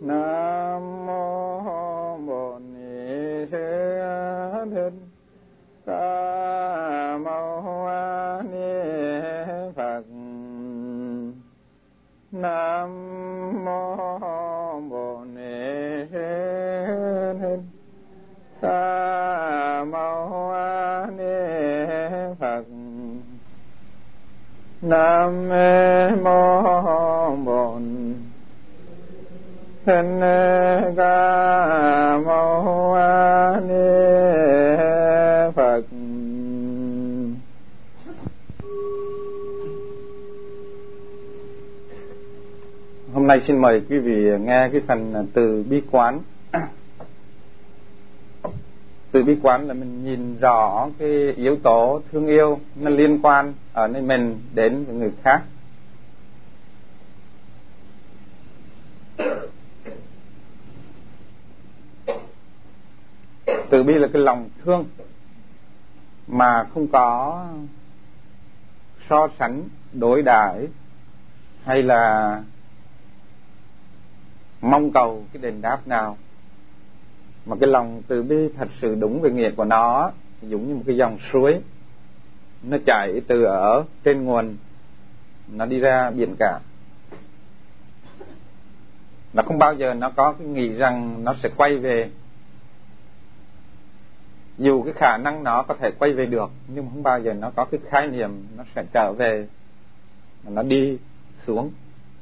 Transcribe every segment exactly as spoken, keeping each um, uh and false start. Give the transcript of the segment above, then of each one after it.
Nam mô Bổn Ni Thích Ca Mâu Ni Phật. Nam mô Bổn Ni Thích Ca Mâu Ni Phật. Nam mô Bổn Thích Ca Mâu Ni Phật. Hôm nay xin mời quý vị nghe cái phần từ bi quán. Từ bi quán là mình nhìn rõ cái yếu tố thương yêu nó liên quan ở nơi mình đến với người khác. Từ bi là cái lòng thương mà không có so sánh, đối đãi hay là mong cầu cái đền đáp nào, mà cái lòng từ bi thật sự đúng về nghĩa của nó giống như một cái dòng suối, nó chảy từ ở trên nguồn, nó đi ra biển cả. Nó không bao giờ nó có cái nghĩ rằng nó sẽ quay về. Dù cái khả năng nó có thể quay về được, nhưng mà không bao giờ nó có cái khái niệm nó sẽ trở về, mà nó đi xuống.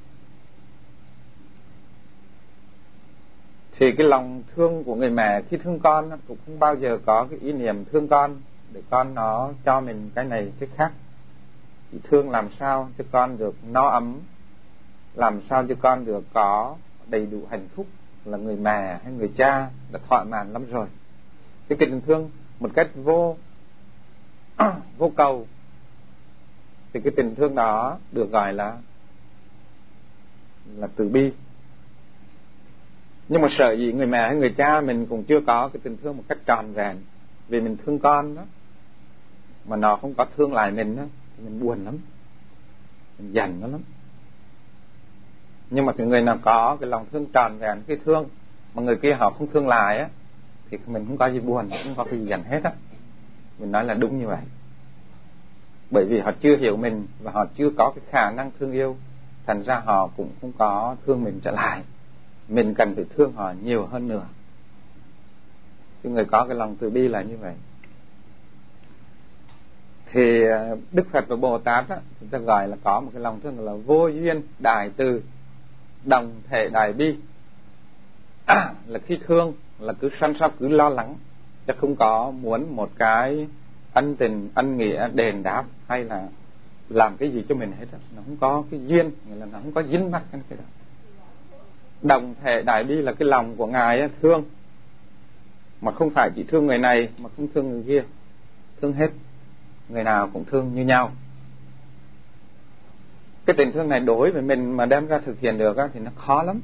Thì cái lòng thương của người mẹ khi thương con cũng không bao giờ có cái ý niệm thương con để con nó cho mình cái này cái khác. Chỉ thương làm sao cho con được no ấm, làm sao cho con được có đầy đủ hạnh phúc, là người mẹ hay người cha đã thỏa mãn lắm rồi. Cái tình thương một cách vô vô cầu thì cái tình thương đó được gọi là là từ bi. Nhưng mà sợ gì người mẹ hay người cha mình cũng chưa có cái tình thương một cách trọn vẹn, vì mình thương con đó mà nó không có thương lại mình đó, mình buồn lắm, mình giận nó lắm. Nhưng mà cái người nào có cái lòng thương trọn vẹn, cái thương mà người kia họ không thương lại á, thì mình không có gì buồn, không có cái gì giận hết á. Mình nói là đúng như vậy. Bởi vì họ chưa hiểu mình và họ chưa có cái khả năng thương yêu, thành ra họ cũng không có thương mình trở lại. Mình cần phải thương họ nhiều hơn nữa. Cái người có cái lòng từ bi là như vậy. Thì Đức Phật và Bồ Tát á, chúng ta gọi là có một cái lòng thương là vô duyên đại từ, đồng thể đại bi. À, là khi thương là cứ săn sóc, cứ lo lắng, chứ không có muốn một cái ân tình, ân nghĩa đền đáp hay là làm cái gì cho mình hết. Nó không có cái duyên, nghĩa là nó không có dính mắc cái đó. Đồng thể đại bi là cái lòng của Ngài ấy, thương mà không phải chỉ thương người này mà không thương người kia, thương hết, người nào cũng thương như nhau. Cái tình thương này đối với mình mà đem ra thực hiện được á, thì nó khó lắm.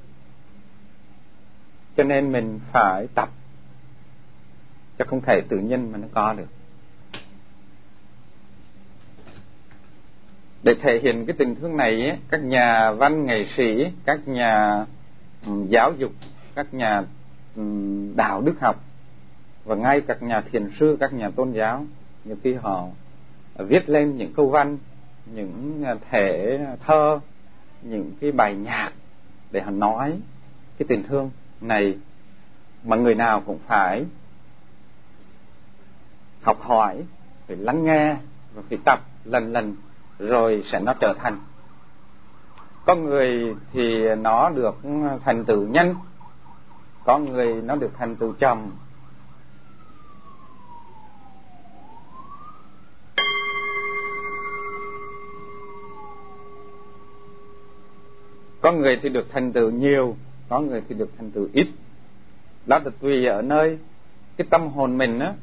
Cho nên mình phải tập, chứ không thể tự nhiên mà nó có được. Để thể hiện cái tình thương này ấy, các nhà văn nghệ sĩ, các nhà um, giáo dục, các nhà um, đạo đức học và ngay các nhà thiền sư, các nhà tôn giáo, nhiều khi họ viết lên những câu văn, những thể thơ, những cái bài nhạc để họ nói cái tình thương này mà người nào cũng phải học hỏi, phải lắng nghe và phải tập lần lần rồi sẽ nó trở thành. Có người thì nó được thành tựu nhanh, có người nó được thành tựu chậm. Có người thì được thành tựu nhiều, có người thì được thành tựu ít. Đó là tùy ở nơi cái tâm hồn mình á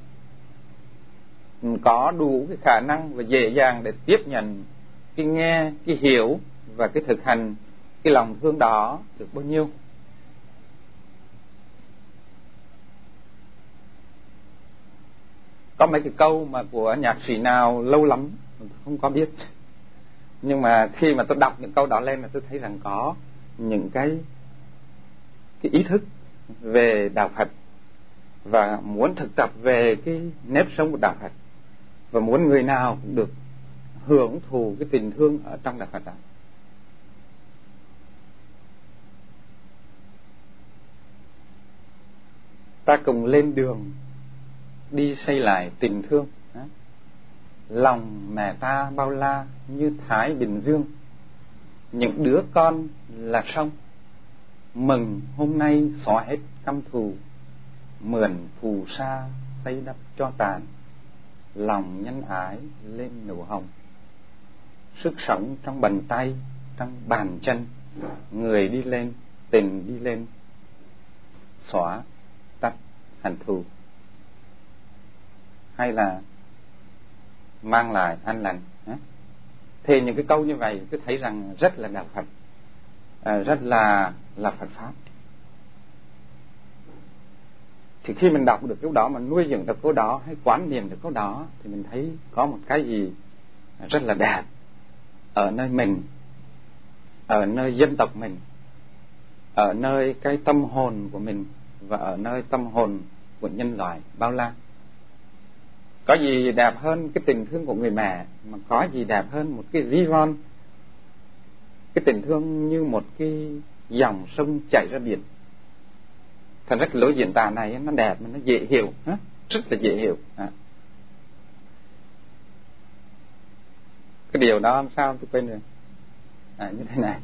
có đủ cái khả năng và dễ dàng để tiếp nhận cái nghe, cái hiểu và cái thực hành cái lòng thương đó được bao nhiêu. Có mấy cái câu mà của nhạc sĩ nào lâu lắm không có biết, nhưng mà khi mà tôi đọc những câu đó lên là tôi thấy rằng có những cái cái ý thức về đạo Phật và muốn thực tập về cái nếp sống của đạo Phật, và muốn người nào cũng được hưởng thụ cái tình thương ở trong đạo Phật đó. Ta cùng lên đường đi xây lại tình thương. Lòng mẹ ta bao la như Thái Bình Dương, những đứa con là sông, mừng hôm nay xóa hết căm thù, mượn phù sa xây đắp cho tàn, lòng nhân ái lên nụ hồng. Sức sống trong bàn tay, trong bàn chân, người đi lên, tình đi lên, xóa tắt hận thù, hay là mang lại an lành. Thì những cái câu như vậy tôi thấy rằng rất là đạo Phật, rất là là Phật pháp. Thì khi mình đọc được câu đó, mà nuôi dưỡng được câu đó, hay quán niệm được câu đó, thì mình thấy có một cái gì rất là đẹp ở nơi mình, ở nơi dân tộc mình, ở nơi cái tâm hồn của mình, và ở nơi tâm hồn của nhân loại bao la. Có gì đẹp hơn cái tình thương của người mẹ, mà có gì đẹp hơn một cái ví von, cái tình thương như một cái dòng sông chảy ra biển. Thật ra cái lối diễn tả này nó đẹp mà nó dễ hiểu, rất là dễ hiểu. Cái điều đó làm sao tôi quên rồi. À, như thế này: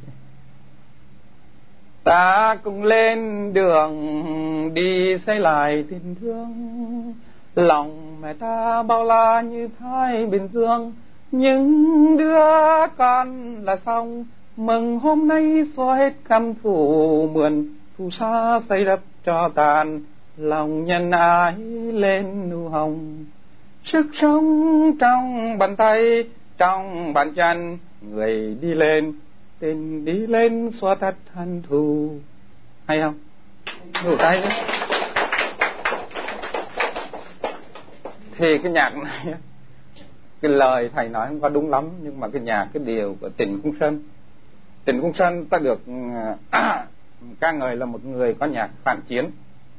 ta cùng lên đường đi xây lại tình thương, lòng mẹ ta bao la như Thái Bình Dương, những đứa con là sông, mừng hôm nay xóa hết căm thù, mượn phù sa xây đắp cho tàn, lòng nhân ái lên nụ hồng. Sức sống trong bàn tay, trong bàn chân, người đi lên, tình đi lên, xóa tắt hận thù. Hay không? Đủ tay đấy. Thì cái nhạc này, cái lời thầy nói không có đúng lắm, nhưng mà cái nhạc, cái điều của Trịnh Công Sơn. Trịnh Công Sơn ta được à, ca ngợi là một người có nhạc phản chiến.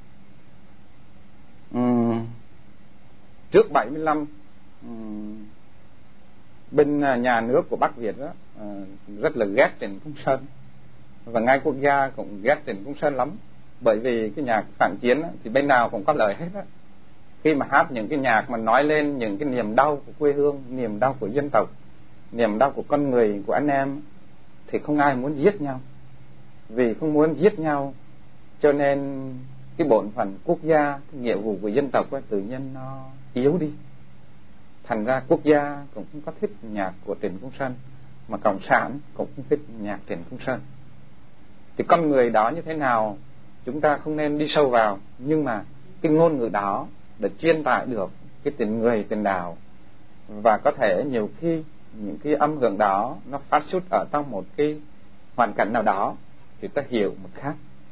Uhm, trước bảy mươi lăm, uhm, bên nhà nước của Bắc Việt đó, uh, rất là ghét Trịnh Công Sơn, và ngay quốc gia cũng ghét Trịnh Công Sơn lắm, bởi vì cái nhạc phản chiến đó, thì bên nào cũng có lời hết đó. Khi mà hát những cái nhạc mà nói lên những cái niềm đau của quê hương, niềm đau của dân tộc, niềm đau của con người, của anh em, thì không ai muốn giết nhau. Vì không muốn giết nhau cho nên cái bổn phận quốc gia, cái nghĩa vụ của dân tộc ấy, tự nhiên nó yếu đi. Thành ra quốc gia cũng không có thích nhạc của Trịnh Công Sơn, mà cộng sản cũng không thích nhạc Trịnh Công Sơn. Thì con người đó như thế nào chúng ta không nên đi sâu vào, nhưng mà cái ngôn ngữ đó để truyền tải được cái tình người, tình đạo. Và có thể nhiều khi những cái âm hưởng đó nó phát xuất ở trong một cái hoàn cảnh nào đó thì ta hiểu một khác,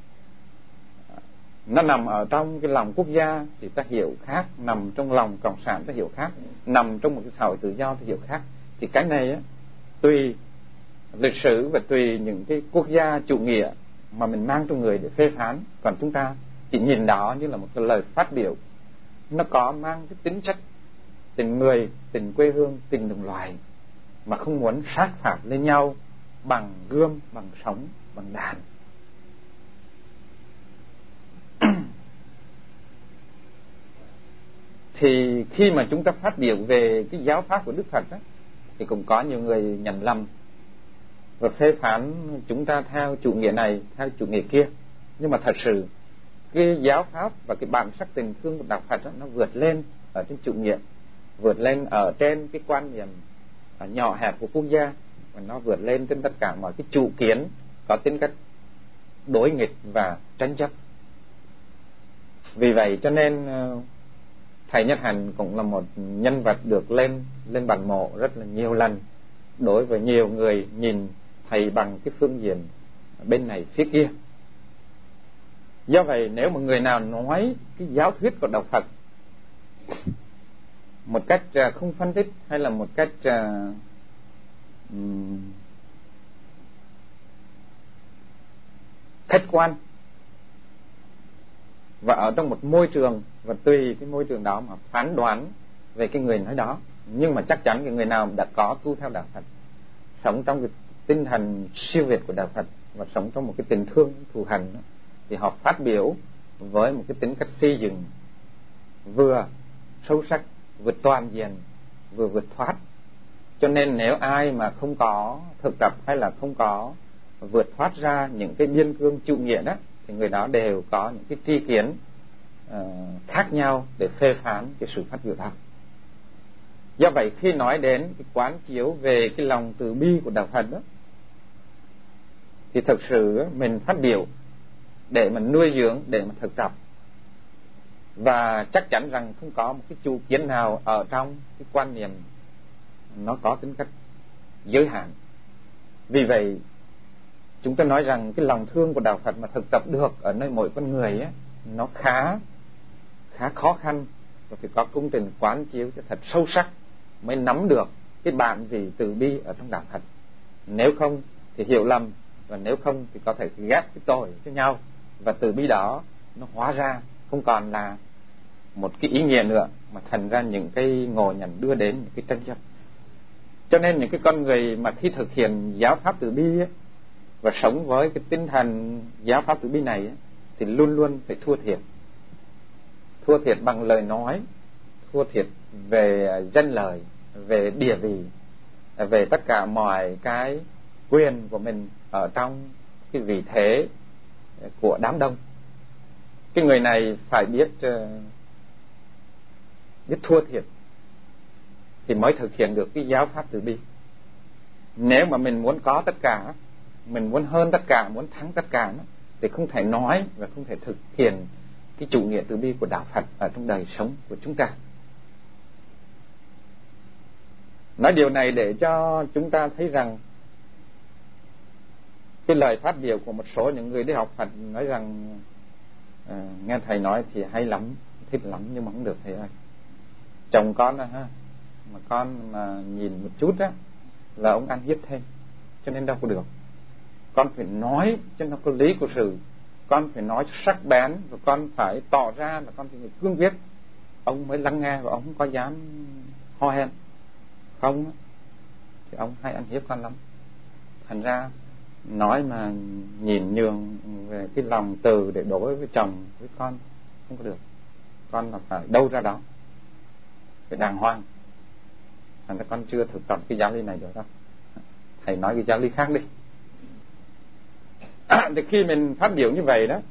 nó nằm ở trong cái lòng quốc gia thì ta hiểu khác, nằm trong lòng cộng sản ta hiểu khác, nằm trong một cái xã hội tự do ta hiểu khác. Thì cái này á, tùy lịch sử và tùy những cái quốc gia chủ nghĩa mà mình mang trong người để phê phán. Còn chúng ta chỉ nhìn đó như là một cái lời phát biểu, nó có mang cái tính chất tình người, tình quê hương, tình đồng loại, mà không muốn sát phạt lên nhau bằng gươm, bằng sóng, bằng đàn. Thì khi mà chúng ta phát biểu về cái giáo pháp của Đức Phật đó, thì cũng có nhiều người nhận lầm và phê phán chúng ta theo chủ nghĩa này, theo chủ nghĩa kia. Nhưng mà thật sự cái giáo pháp và cái bản sắc tình thương của đạo Phật đó, nó vượt lên ở trên chủ nghĩa, vượt lên ở trên cái quan niệm nhỏ hẹp của quốc gia, và nó vượt lên trên tất cả mọi cái chủ kiến có tính cách đối nghịch và tranh chấp. Vì vậy cho nên thầy Nhất Hạnh cũng là một nhân vật được lên lên bàn mộ rất là nhiều lần, đối với nhiều người nhìn thầy bằng cái phương diện bên này phía kia. Do vậy nếu một người nào nói cái giáo thuyết của đạo Phật một cách không phân tích, hay là một cách um, khách quan, và ở trong một môi trường, và tùy cái môi trường đó mà phán đoán về cái người nói đó. Nhưng mà chắc chắn cái người nào đã có tu theo đạo Phật, sống trong cái tinh thần siêu việt của đạo Phật và sống trong một cái tình thương thù hằn, thì họ phát biểu với một cái tính cách xây dựng, vừa sâu sắc, vừa toàn diện, vừa vượt thoát. Cho nên nếu ai mà không có thực tập hay là không có vượt thoát ra những cái biên cương chủ nghĩa đó, thì người đó đều có những cái tri kiến uh, khác nhau để phê phán cái sự phát biểu đó. Do vậy khi nói đến cái quán chiếu về cái lòng từ bi của đạo Phật đó, thì thực sự mình phát biểu để mà nuôi dưỡng, để mà thực tập, và chắc chắn rằng không có một cái chủ kiến nào ở trong cái quan niệm nó có tính cách giới hạn. Vì vậy chúng ta nói rằng cái lòng thương của đạo Phật mà thực tập được ở nơi mỗi con người ấy, nó khá khá khó khăn, và phải có công trình quán chiếu cho thật sâu sắc mới nắm được cái bản vị từ bi ở trong đạo Phật. Nếu không thì hiểu lầm, và nếu không thì có thể ghét cái tội cho nhau, và từ bi đó nó hóa ra không còn là một cái ý nghĩa nữa, mà thành ra những cái ngộ nhận đưa đến những cái tranh chấp. Cho nên những cái con người mà khi thực hiện giáo pháp từ bi ấy, và sống với cái tinh thần giáo pháp từ bi này ấy, thì luôn luôn phải thua thiệt. Thua thiệt bằng lời nói, thua thiệt về danh lời, về địa vị, về tất cả mọi cái quyền của mình ở trong cái vị thế của đám đông. Cái người này phải biết biết thua thiệt thì mới thực hiện được cái giáo pháp từ bi. Nếu mà mình muốn có tất cả, mình muốn hơn tất cả, muốn thắng tất cả, thì không thể nói và không thể thực hiện cái chủ nghĩa từ bi của đạo Phật ở trong đời sống của chúng ta. Nói điều này để cho chúng ta thấy rằng cái lời phát biểu của một số những người đi học Phật nói rằng à, nghe thầy nói thì hay lắm, thích lắm, nhưng mà không được thầy ơi. Chồng con à, ha, mà con mà nhìn một chút á là ông ăn hiếp thêm, cho nên đâu có được. Con phải nói cho nó có lý của sự, con phải nói sắc bén, và con phải tỏ ra là con phải người cương quyết, ông mới lắng nghe và ông không có dám ho hen. Không thì ông hay ăn hiếp con lắm. Thành ra nói mà nhìn nhường về cái lòng từ để đối với chồng với con không có được. Con là phải đâu ra đó, phải đàng hoàng. Thành ra con chưa thực tập cái giáo lý này được đâu. Thầy nói cái giáo lý khác đi. À, thì khi mình phát biểu như vậy đó,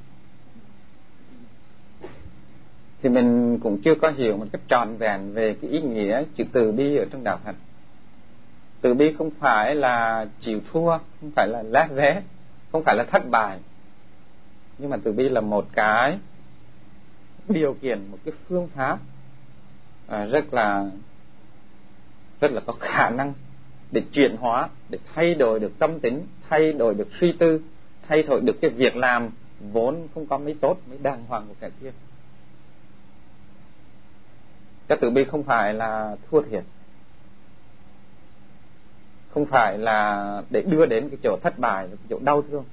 thì mình cũng chưa có hiểu một cách trọn vẹn về cái ý nghĩa chữ từ bi ở trong đạo Phật. Từ bi không phải là chịu thua, không phải là lép vế, không phải là thất bại, nhưng mà từ bi là một cái điều kiện, một cái phương pháp à, rất là rất là có khả năng để chuyển hóa, để thay đổi được tâm tính, thay đổi được suy tư, thay đổi được cái việc làm vốn không có mấy tốt, mấy đàng hoàng của kẻ kia. Cái từ bi không phải là thua thiệt, không phải là để đưa đến cái chỗ thất bại, cái chỗ đau thương.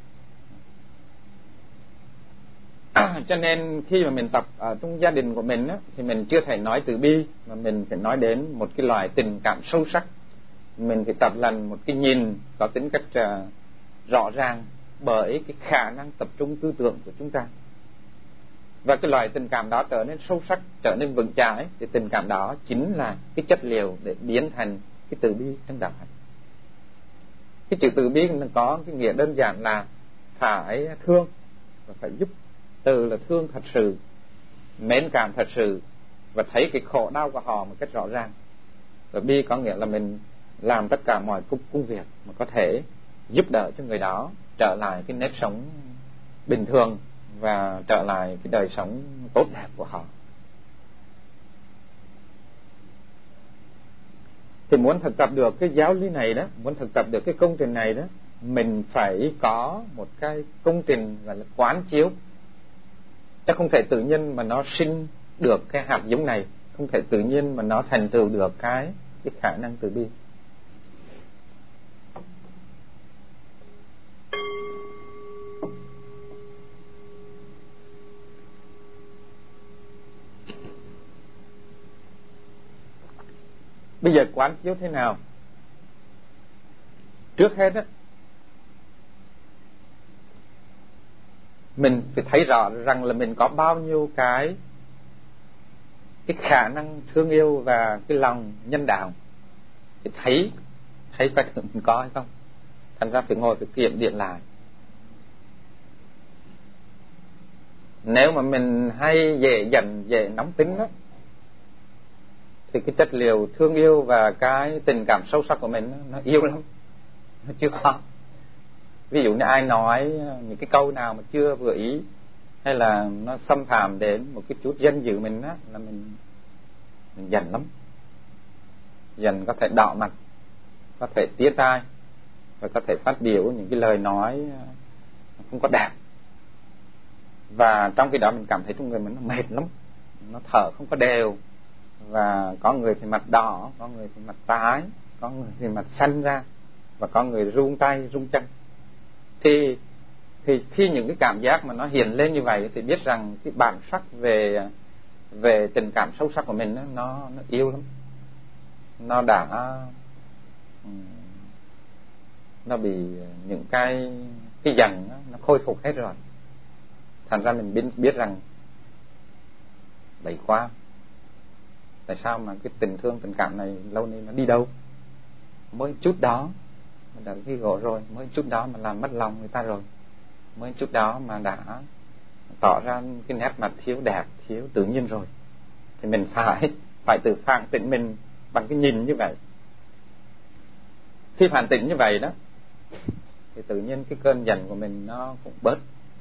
À, cho nên khi mà mình tập ở trong gia đình của mình á, thì mình chưa thể nói từ bi, mà mình phải nói đến một cái loại tình cảm sâu sắc. Mình phải tập lần một cái nhìn có tính cách uh, rõ ràng, bởi cái khả năng tập trung tư tưởng của chúng ta. Và cái loại tình cảm đó trở nên sâu sắc, trở nên vững chãi, thì tình cảm đó chính là cái chất liệu để biến thành cái từ bi trong đạo Phật. Cái chữ từ bi nó có cái nghĩa đơn giản là phải thương và phải giúp. Từ là thương thật sự, mến cảm thật sự, và thấy cái khổ đau của họ một cách rõ ràng. Và bi có nghĩa là mình làm tất cả mọi công, công việc mà có thể giúp đỡ cho người đó trở lại cái nếp sống bình thường và trở lại cái đời sống tốt đẹp của họ. Thì muốn thực tập được cái giáo lý này đó, muốn thực tập được cái công trình này đó, mình phải có một cái công trình gọi là quán chiếu. Chắc không thể tự nhiên mà nó sinh được cái hạt giống này, không thể tự nhiên mà nó thành tựu được cái cái khả năng từ bi. Bây giờ quán chiếu thế nào? Trước hết á, mình phải thấy rõ rằng là mình có bao nhiêu cái cái khả năng thương yêu và cái lòng nhân đạo. Phải thấy thấy coi thử mình có hay không. Thành ra phải ngồi phải kiểm điểm lại. Nếu mà mình hay dễ giận, dễ nóng tính đó, thì cái chất liệu thương yêu và cái tình cảm sâu sắc của mình đó, nó yếu lắm, nó chưa có. Ví dụ như ai nói những cái câu nào mà chưa vừa ý, hay là nó xâm phạm đến một cái chút danh dự mình á, là mình mình giận lắm. Giận có thể đỏ mặt, có thể tía tai, và có thể phát biểu những cái lời nói không có đẹp. Và trong cái đó mình cảm thấy trong người mình nó mệt lắm, nó thở không có đều, và có người thì mặt đỏ, có người thì mặt tái, có người thì mặt xanh ra, và có người run tay run chân. Thì thì khi những cái cảm giác mà nó hiện lên như vậy thì biết rằng cái bản sắc về về tình cảm sâu sắc của mình đó, nó nó yếu lắm, nó đã nó bị những cái cái giận đó, nó khôi phục hết rồi. Thành ra mình biết biết rằng bậy quá, tại sao mà cái tình thương tình cảm này lâu nay nó đi đâu? Mới chút đó mình đã ghi gỗ rồi, mới chút đó mà làm mất lòng người ta rồi, mới chút đó mà đã tỏ ra cái nét mặt thiếu đẹp, thiếu tự nhiên rồi. Thì mình phải phải tự phản tỉnh mình bằng cái nhìn như vậy. Khi phản tỉnh như vậy đó, thì tự nhiên cái cơn giận của mình nó cũng bớt.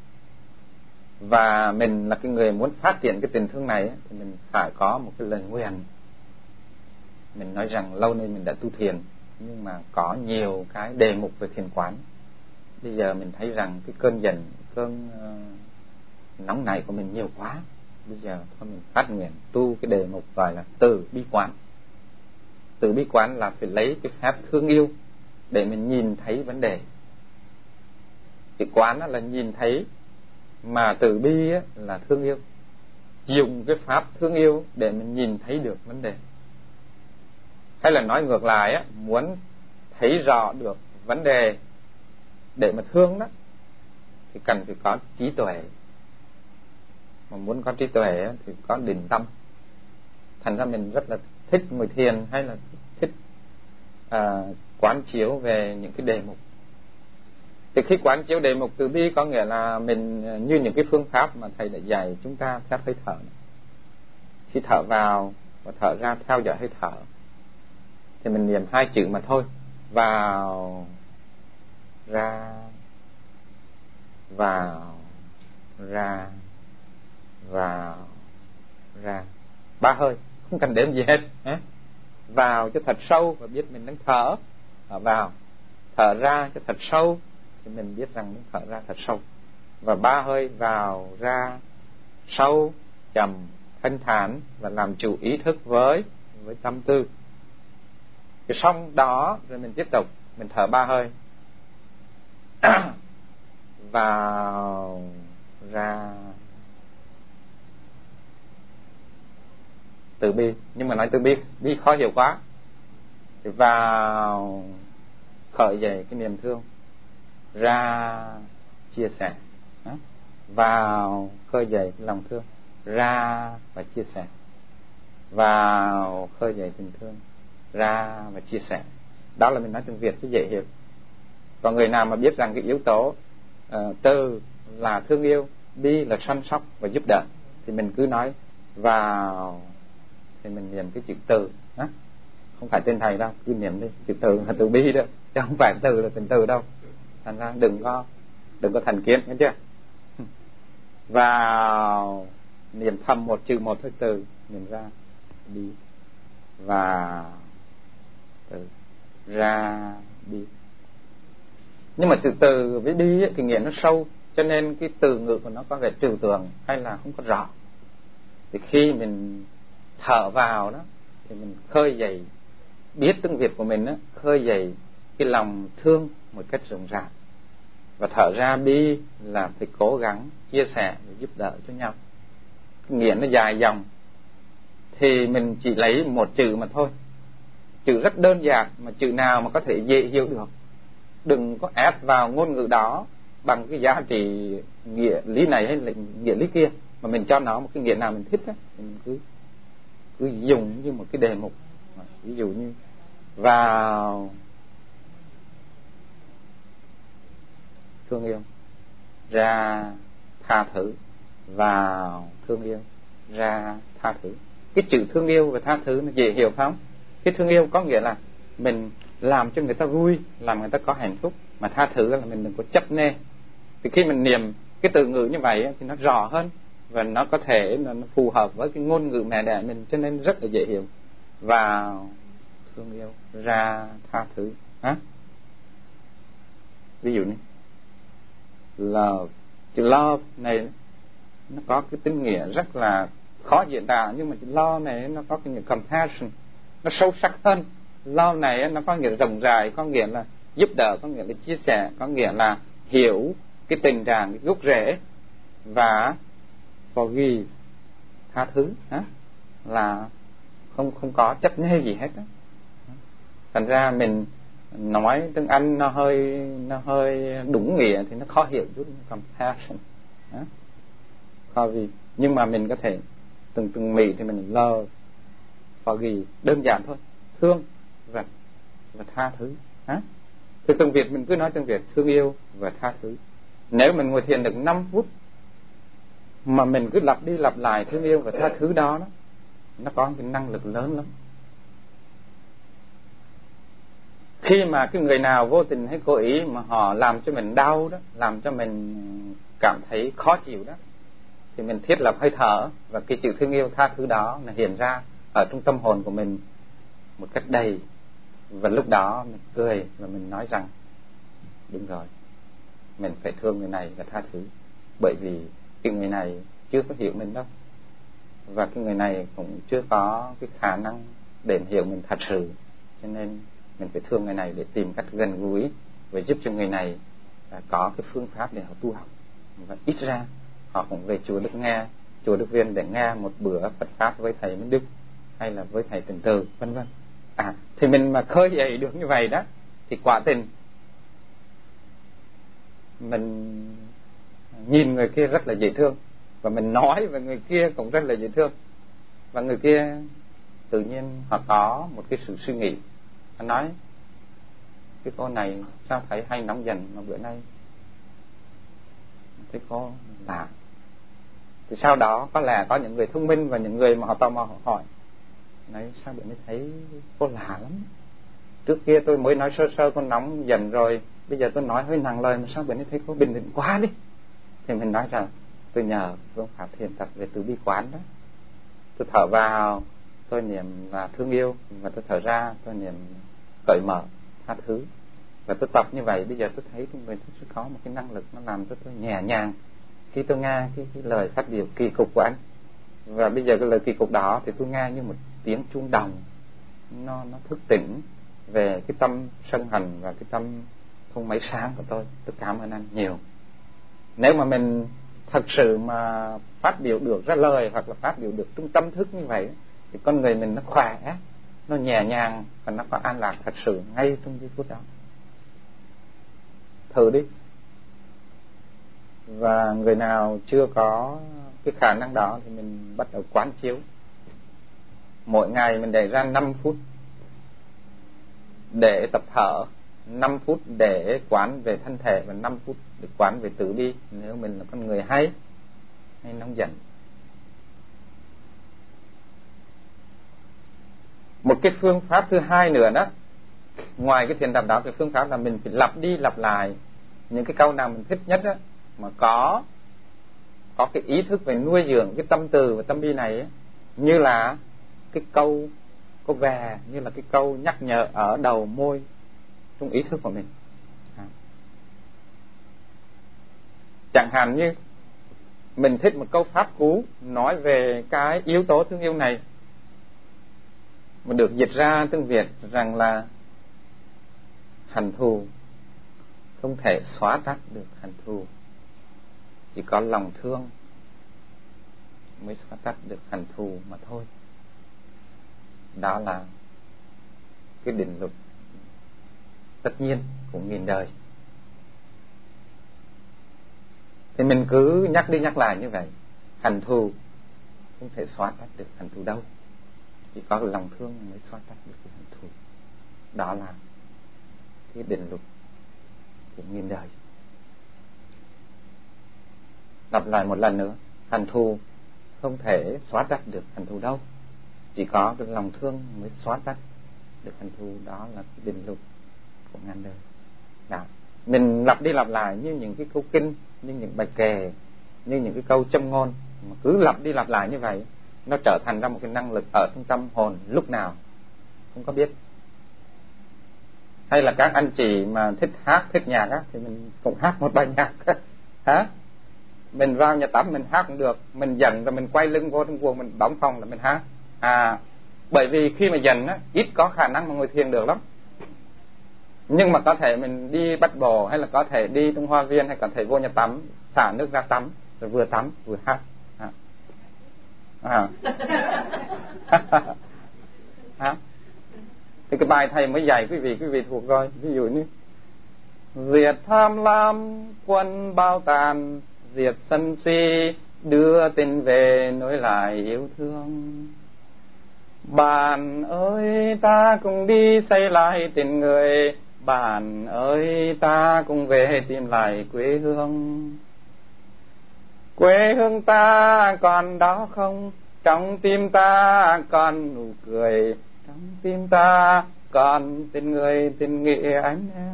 Và mình là cái người muốn phát triển cái tình thương này ấy, thì mình phải có một cái lời nguyện. Mình nói rằng lâu nay mình đã tu thiền, nhưng mà có nhiều cái đề mục về thiền quán. Bây giờ mình thấy rằng cái cơn giận, cơn uh, nóng nảy của mình nhiều quá. Bây giờ thôi mình phát nguyện tu cái đề mục gọi là từ bi quán. Từ bi quán là phải lấy cái phép thương yêu để mình nhìn thấy vấn đề. Cái quán là nhìn thấy, mà từ bi là thương yêu. Dùng cái pháp thương yêu để mình nhìn thấy được vấn đề. Hay là nói ngược lại á, muốn thấy rõ được vấn đề để mà thương đó, thì cần phải có trí tuệ. Mà muốn có trí tuệ á, thì có định tâm. Thành ra mình rất là thích ngồi thiền, hay là thích à, quán chiếu về những cái đề mục. Thì khi quán chiếu đề mục từ bi có nghĩa là mình như những cái phương pháp mà thầy đã dạy chúng ta theo hơi thở. Khi thở vào và thở ra theo dõi hơi thở, thì mình niệm hai chữ mà thôi. Vào, ra, vào, ra, vào, ra. Ba hơi, không cần đếm gì hết. Vào cho thật sâu và biết mình đang thở, thở vào. Thở ra cho thật sâu thì mình biết rằng mình thở ra thật sâu. Và ba hơi vào, ra, sâu, chậm, thanh thản, và làm chủ ý thức với với tâm tư. Cái xong đó rồi mình tiếp tục, mình thở ba hơi. Vào, ra. Từ bi, nhưng mà nói từ bi bi khó hiểu quá. Thì vào, khởi dậy cái niềm thương. Ra, chia sẻ. Vào, khơi dậy cái lòng thương. Ra và chia sẻ. Vào, khơi dậy tình thương. Ra và chia sẻ. Đó là mình nói tiếng Việt cho dễ hiểu. Còn người nào mà biết rằng cái yếu tố uh, từ là thương yêu, bi là săn sóc và giúp đỡ, thì mình cứ nói vào, thì mình niệm cái chữ từ. Đó. Không phải tên thầy đâu, cứ niệm đi. Chữ từ là từ bi đó, chứ không phải từ là tình từ đâu. Thành ra đừng có đừng có thành kiến, nghe chưa? Vào, niệm thầm một chữ một thôi, từ, niệm ra, đi. Vào, từ, ra, đi. Nhưng mà chữ từ với đi ấy, thì nghĩa nó sâu, cho nên cái từ ngữ của nó có vẻ trừu tượng hay là không có rõ. Thì khi mình thở vào đó, thì mình khơi dậy, biết tiếng Việt của mình đó, khơi dậy cái lòng thương một cách rộng rãi. Và thở ra đi là phải cố gắng chia sẻ và giúp đỡ cho nhau. Nghĩa nó dài dòng, thì mình chỉ lấy một chữ mà thôi. chữ rất đơn giản, mà chữ nào mà có thể dễ hiểu được. Đừng có ép vào ngôn ngữ đó bằng cái giá trị nghĩa lý này hay là nghĩa lý kia, mà mình cho nó một cái nghĩa nào mình thích á, mình cứ cứ dùng như một cái đề mục. Ví dụ như vào thương yêu, ra tha thứ, vào thương yêu, ra tha thứ. Cái chữ thương yêu và tha thứ nó dễ hiểu không? Cái thương yêu có nghĩa là mình làm cho người ta vui, làm người ta có hạnh phúc, mà tha thứ là mình đừng có chấp nê. Thì khi mình niệm cái từ ngữ như vậy thì nó rõ hơn, và nó có thể nó phù hợp với cái ngôn ngữ mẹ đẻ mình, cho nên rất là dễ hiểu. Vào thương yêu, ra tha thứ. Hả? Ví dụ như love, chữ love này nó có cái tính nghĩa rất là khó diễn tả, nhưng mà chữ love này nó có cái nghĩa compassion, nó sâu sắc hơn. Love này nó có nghĩa rộng rãi, có nghĩa là giúp đỡ, có nghĩa là chia sẻ, có nghĩa là hiểu cái tình trạng, cái gốc rễ. Và forgive, tha thứ, hả? Là không không có chấp nhây gì hết đó. Thành ra mình nói tiếng Anh nó hơi nó hơi đúng nghĩa thì nó khó hiểu chút, compassion, hả? Forgive, nhưng mà mình có thể từng từng mỹ thì mình love, forgive, đơn giản thôi, thương và và tha thứ, hả? Thì tiếng Việt mình cứ nói tiếng Việt, thương yêu và tha thứ. Nếu mình ngồi thiền được năm phút mà mình cứ lặp đi lặp lại thương yêu và tha thứ đó, đó nó có cái năng lực lớn lắm. Khi mà cái người nào vô tình hay cố ý mà họ làm cho mình đau đó, làm cho mình cảm thấy khó chịu đó, thì mình thiết lập hơi thở, và cái chữ thương yêu tha thứ đó là hiện ra ở trong tâm hồn của mình một cách đầy. Và lúc đó mình cười và mình nói rằng đúng rồi, mình phải thương người này và tha thứ, bởi vì cái người này chưa có hiểu mình đâu, và cái người này cũng chưa có cái khả năng để hiểu mình thật sự, cho nên mình phải thương người này để tìm cách gần gũi và giúp cho người này có cái phương pháp để họ tu học. Và ít ra họ cũng về chùa Đức Nghe, chùa Đức Viên để nghe một bữa Phật pháp với thầy Minh Đức hay là với thầy Tịnh Từ, vân vân. À, thì mình mà khơi dậy được như vậy đó, thì quả tình mình nhìn người kia rất là dễ thương, và mình nói về người kia cũng rất là dễ thương, và người kia tự nhiên họ có một cái sự suy nghĩ. Họ nói cái cô này sao thấy hay nóng giận, mà bữa nay thấy cô lạ. Thì sau đó có lẽ có những người thông minh và những người mà họ tò mò họ hỏi, nói sao bữa nay thấy cô lạ lắm, trước kia tôi mới nói sơ sơ cô nóng giận rồi, bây giờ tôi nói hơi nặng lời, mà sao bữa nay thấy cô bình tĩnh quá đi. Thì mình nói rằng tôi nhờ phương pháp thiền tập về từ bi quán đó. Tôi thở vào, tôi niệm là thương yêu, và tôi thở ra, tôi niệm cởi mở, tha thứ. Và tôi tập như vậy, bây giờ tôi thấy trong người tôi sẽ có một cái năng lực, nó làm cho tôi nhẹ nhàng khi tôi nghe cái, cái lời phát biểu kỳ cục của anh. Và bây giờ cái lời kỳ cục đó thì tôi nghe như một tiếng chuông đồng, nó nó thức tỉnh về cái tâm sân hận và cái tâm không mấy sáng của tôi. Tôi cảm ơn anh nhiều. Nếu mà mình thật sự mà phát biểu được ra lời, hoặc là phát biểu được trong tâm thức như vậy, thì con người mình nó khỏe, nó nhẹ nhàng, và nó có an lạc thật sự ngay trong giây phút đó. Thử đi. Và người nào chưa có cái khả năng đó thì mình bắt đầu quán chiếu. Mỗi ngày mình để ra năm phút để tập thở, năm phút để quán về thân thể, và năm phút để quán về từ bi, nếu mình là con người hay hay nóng giận. Một cái phương pháp thứ hai nữa đó, ngoài cái thiền tập đó, cái phương pháp là mình phải lặp đi lặp lại những cái câu nào mình thích nhất đó, mà có có cái ý thức về nuôi dưỡng cái tâm từ và tâm bi này ấy, như là cái câu câu về, như là cái câu nhắc nhở ở đầu môi trong ý thức của mình. À. Chẳng hạn như mình thích một câu pháp cú nói về cái yếu tố thương yêu này, mà được dịch ra tiếng Việt rằng là hận thù không thể xóa tắt được hận thù, chỉ có lòng thương mới xóa tắt được hận thù mà thôi. Đó là cái định luật tất nhiên của nghìn đời. Thì mình cứ nhắc đi nhắc lại như vậy. Hận thù không thể xóa tắt được hận thù đâu, chỉ có lòng thương mới xóa tắt được cái hận thù. Đó là cái định luật của nghìn đời. Lặp lại một lần nữa, hận thù không thể xóa tắt được hận thù đâu, chỉ có cái lòng thương mới xóa tắt được hận thù. Đó là cái định luật của ngàn đời. Đó. Mình lặp đi lặp lại như những cái câu kinh, như những bài kệ, như những cái câu châm ngôn, mà cứ lặp đi lặp lại như vậy, nó trở thành ra một cái năng lực ở trong tâm hồn lúc nào không có biết. Hay là các anh chị mà thích hát, thích nhạc á, thì mình cũng hát một bài nhạc hả? Mình vào nhà tắm mình hát cũng được, mình giận rồi mình quay lưng vô trong buồng mình đóng phòng là mình hát. À, bởi vì khi mà giận á, ít có khả năng mà ngồi thiền được lắm. Nhưng mà có thể mình đi bắt bò, hay là có thể đi trong hoa viên, hay có thể vô nhà tắm, xả nước ra tắm, rồi vừa tắm vừa hát. À. À. À. Thì cái bài thầy mới dạy quý vị, quý vị thuộc rồi. Ví dụ như diệt tham lam quân bao tàn, diệt sân si đưa tình về nối lại yêu thương. Bạn ơi ta cùng đi xây lại tình người, bạn ơi ta cùng về tìm lại quê hương. Quê hương ta còn đó không, trong tim ta còn nụ cười, trong tim ta còn tình người tình nghĩa anh em.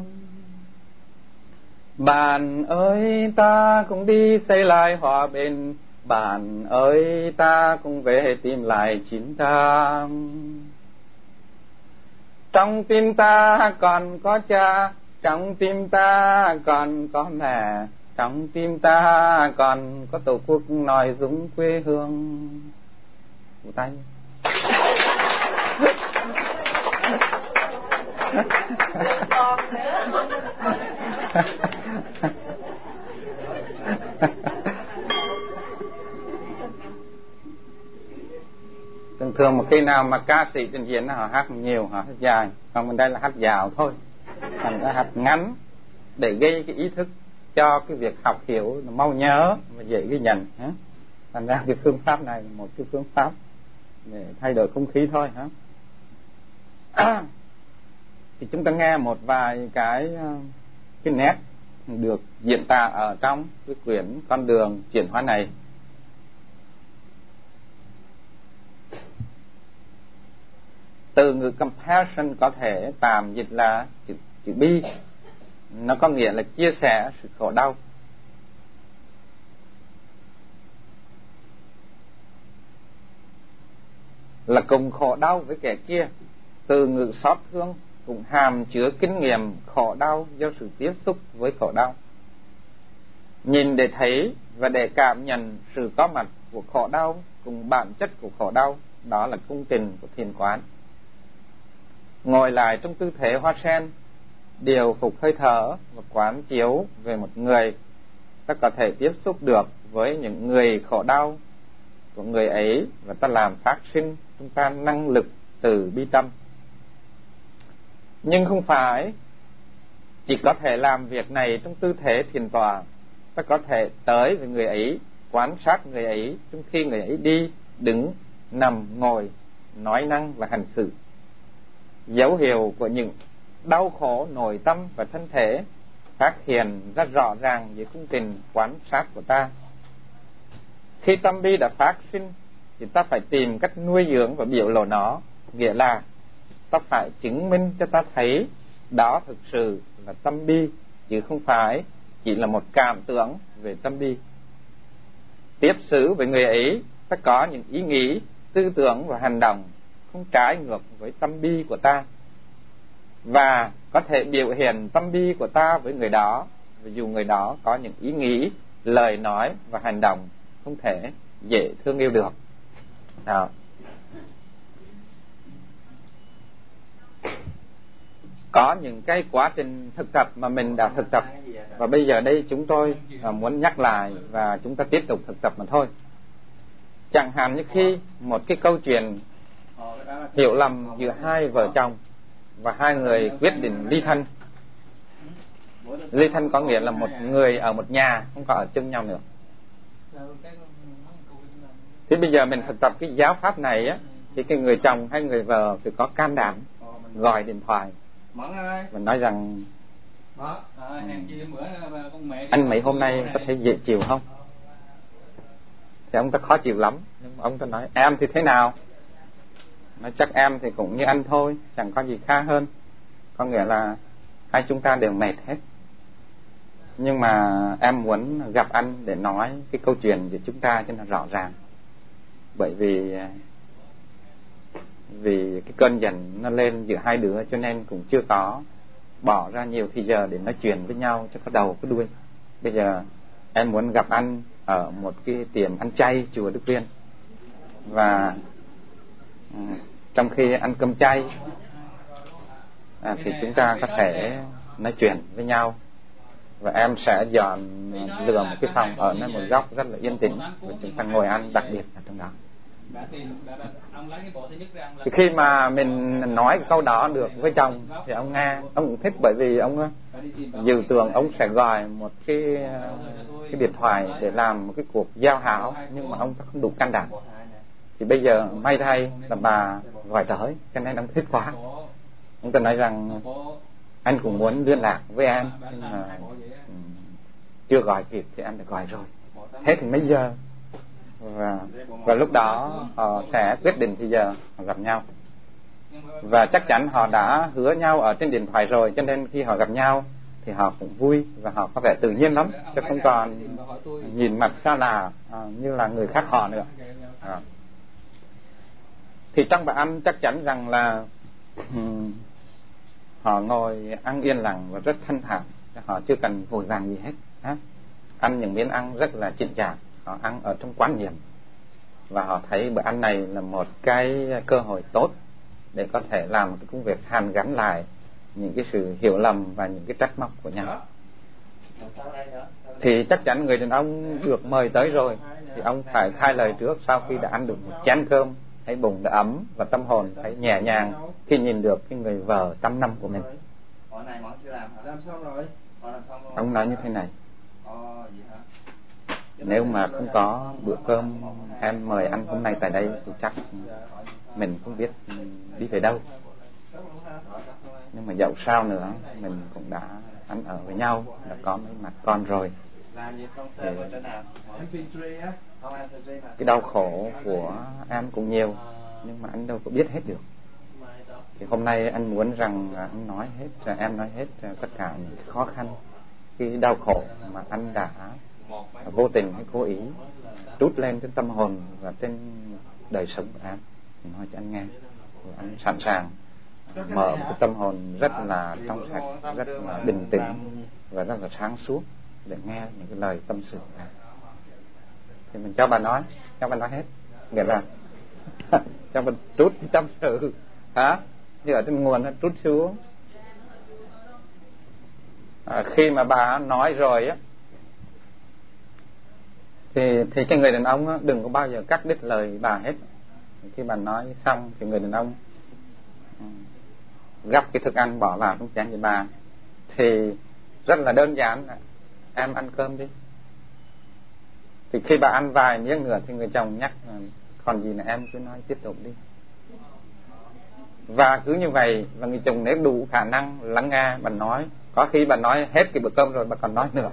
Bạn ơi ta cùng đi xây lại hòa bình, bạn ơi ta cùng về tìm lại chính ta. Trong tim ta còn có cha, trong tim ta còn có mẹ, trong tim ta còn có tổ quốc nói dũng quê hương. Một tay. Thường thường một khi nào mà ca sĩ trình diễn họ hát nhiều, họ hát dài, còn bên đây là hát dạo thôi, thành ra hát ngắn để gây cái ý thức cho cái việc học hiểu mau nhớ và dễ ghi nhận. Thành ra cái phương pháp này là một cái phương pháp để thay đổi không khí thôi. Hả? À, thì chúng ta nghe một vài cái cái nét được diễn tả ở trong cái quyển Con đường chuyển hóa này. Từ ngữ compassion có thể tạm dịch là chữ, chữ bi, nó có nghĩa là chia sẻ sự khổ đau. Là cùng khổ đau với kẻ kia. Từ ngữ xót thương cũng hàm chứa kinh nghiệm khổ đau do sự tiếp xúc với khổ đau. Nhìn để thấy và để cảm nhận sự có mặt của khổ đau cùng bản chất của khổ đau, đó là công trình của thiền quán. Ngồi lại trong tư thế hoa sen, điều phục hơi thở và quán chiếu về một người, ta có thể tiếp xúc được với những người khổ đau của người ấy, và ta làm phát sinh chúng ta năng lực từ bi tâm. Nhưng không phải chỉ có thể làm việc này trong tư thế thiền tọa. Ta có thể tới với người ấy, quan sát người ấy trong khi người ấy đi, đứng, nằm, ngồi, nói năng và hành xử. Dấu hiệu của những đau khổ nội tâm và thân thể phát hiện ra rõ ràng dưới công trình quan sát của ta. Khi tâm bi đã phát sinh thì ta phải tìm cách nuôi dưỡng và biểu lộ nó, nghĩa là ta phải chứng minh cho ta thấy đó thực sự là tâm bi, chứ không phải chỉ là một cảm tưởng về tâm bi. Tiếp xử với người ấy, ta có những ý nghĩ, tư tưởng và hành động không trái ngược với tâm bi của ta, và có thể biểu hiện tâm bi của ta với người đó, dù người đó có những ý nghĩ, lời nói và hành động không thể dễ thương yêu được. Đó. Có những cái quá trình thực tập mà mình đã thực tập, và bây giờ đây chúng tôi muốn nhắc lại và chúng ta tiếp tục thực tập mà thôi. Chẳng hạn như khi một cái câu chuyện hiểu lầm giữa hai vợ chồng, và hai người quyết định ly thân. Ly thân có nghĩa là một người ở một nhà, không có ở chung nhau nữa. Thì bây giờ mình thực tập cái giáo pháp này á, thì cái người chồng hay người vợ phải có can đảm gọi điện thoại mình nói rằng anh mấy hôm nay có thấy dễ chịu không? Thì ông ta khó chịu lắm, nhưng mà ông ta nói em thì thế nào? Nói chắc em thì cũng như anh thôi, chẳng có gì khác hơn. Có nghĩa là hai chúng ta đều mệt hết, nhưng mà em muốn gặp anh để nói cái câu chuyện của chúng ta cho nó rõ ràng. Bởi vì Vì cái cơn giận nó lên giữa hai đứa, cho nên cũng chưa có bỏ ra nhiều thời giờ để nói chuyện với nhau cho có đầu có đuôi. Bây giờ em muốn gặp anh ở một cái tiệm ăn chay chùa Đức Viên, và ừ, trong khi ăn cơm chay à, thì chúng ta có thể nói chuyện với nhau. Và em sẽ dọn lựa một cái phòng ở nơi một góc rất là yên tĩnh, và chúng ta ngồi ăn, đặc biệt là trong đó. Thì khi mà mình nói câu đó được với chồng thì ông nghe, ông cũng thích, bởi vì ông dự tưởng ông sẽ gọi một cái cái điện thoại để làm một cái cuộc giao hảo, nhưng mà ông không đủ can đảm. Thì bây giờ may thay là bà gọi tới, cho nên ông thích quá. Ông ta nói rằng anh cũng muốn liên lạc với em, nhưng mà chưa gọi kịp thì em đã gọi rồi. Thế thì mấy giờ? Và, và lúc đó họ sẽ quyết định thì giờ họ gặp nhau. Và chắc chắn họ đã hứa nhau ở trên điện thoại rồi, cho nên khi họ gặp nhau thì họ cũng vui và họ có vẻ tự nhiên lắm, chứ không còn nhìn mặt xa lạ à, như là người khác họ nữa. À. Thì trong bữa ăn chắc chắn rằng là um, họ ngồi ăn yên lặng và rất thanh thản, họ chưa cần vội vàng gì hết. À. Ăn những miếng ăn rất là chỉnh chạc, họ ăn ở trong quán niệm, và họ thấy bữa ăn này là một cái cơ hội tốt để có thể làm một cái công việc hàn gắn lại những cái sự hiểu lầm và những cái trách móc của nhau. Thì chắc chắn người đàn ông được mời tới rồi thì ông phải thay lời trước, sau khi đã ăn được một chén cơm, thấy bụng đã ấm và tâm hồn thấy nhẹ nhàng khi nhìn được cái người vợ trăm năm của mình. Ông nói như thế này: nếu mà không có bữa cơm em mời ăn hôm nay tại đây thì chắc mình không biết đi về đâu. Nhưng mà dẫu sao nữa mình cũng đã ăn ở với nhau, đã có mấy mặt con rồi. Thì cái đau khổ của em cũng nhiều, nhưng mà anh đâu có biết hết được. Thì hôm nay anh muốn rằng anh nói hết, em nói hết tất cả những khó khăn, cái đau khổ mà anh đã vô tình hay cố ý trút lên trên tâm hồn và trên đời sống của em. Mình nói cho anh nghe, và anh sẵn sàng mở một cái tâm hồn rất là trong sạch, rất là bình tĩnh và rất là sáng suốt để nghe những cái lời tâm sự của em. Thì mình cho bà nói, cho bà nói hết, nghĩa là cho bà trút cái tâm sự hả, như ở trên nguồn nó trút xuống. À, khi mà bà nói rồi á, thì thì cái người đàn ông á, đừng có bao giờ cắt đứt lời bà hết. Khi bà nói xong thì người đàn ông gắp cái thức ăn bỏ vào trong chén của bà. Thì rất là đơn giản, em ăn cơm đi. Thì khi bà ăn vài miếng nữa thì người chồng nhắc, còn gì là em cứ nói tiếp tục đi. Và cứ như vậy, và người chồng nếu đủ khả năng lắng nghe bà nói, có khi bà nói hết cái bữa cơm rồi bà còn nói nữa.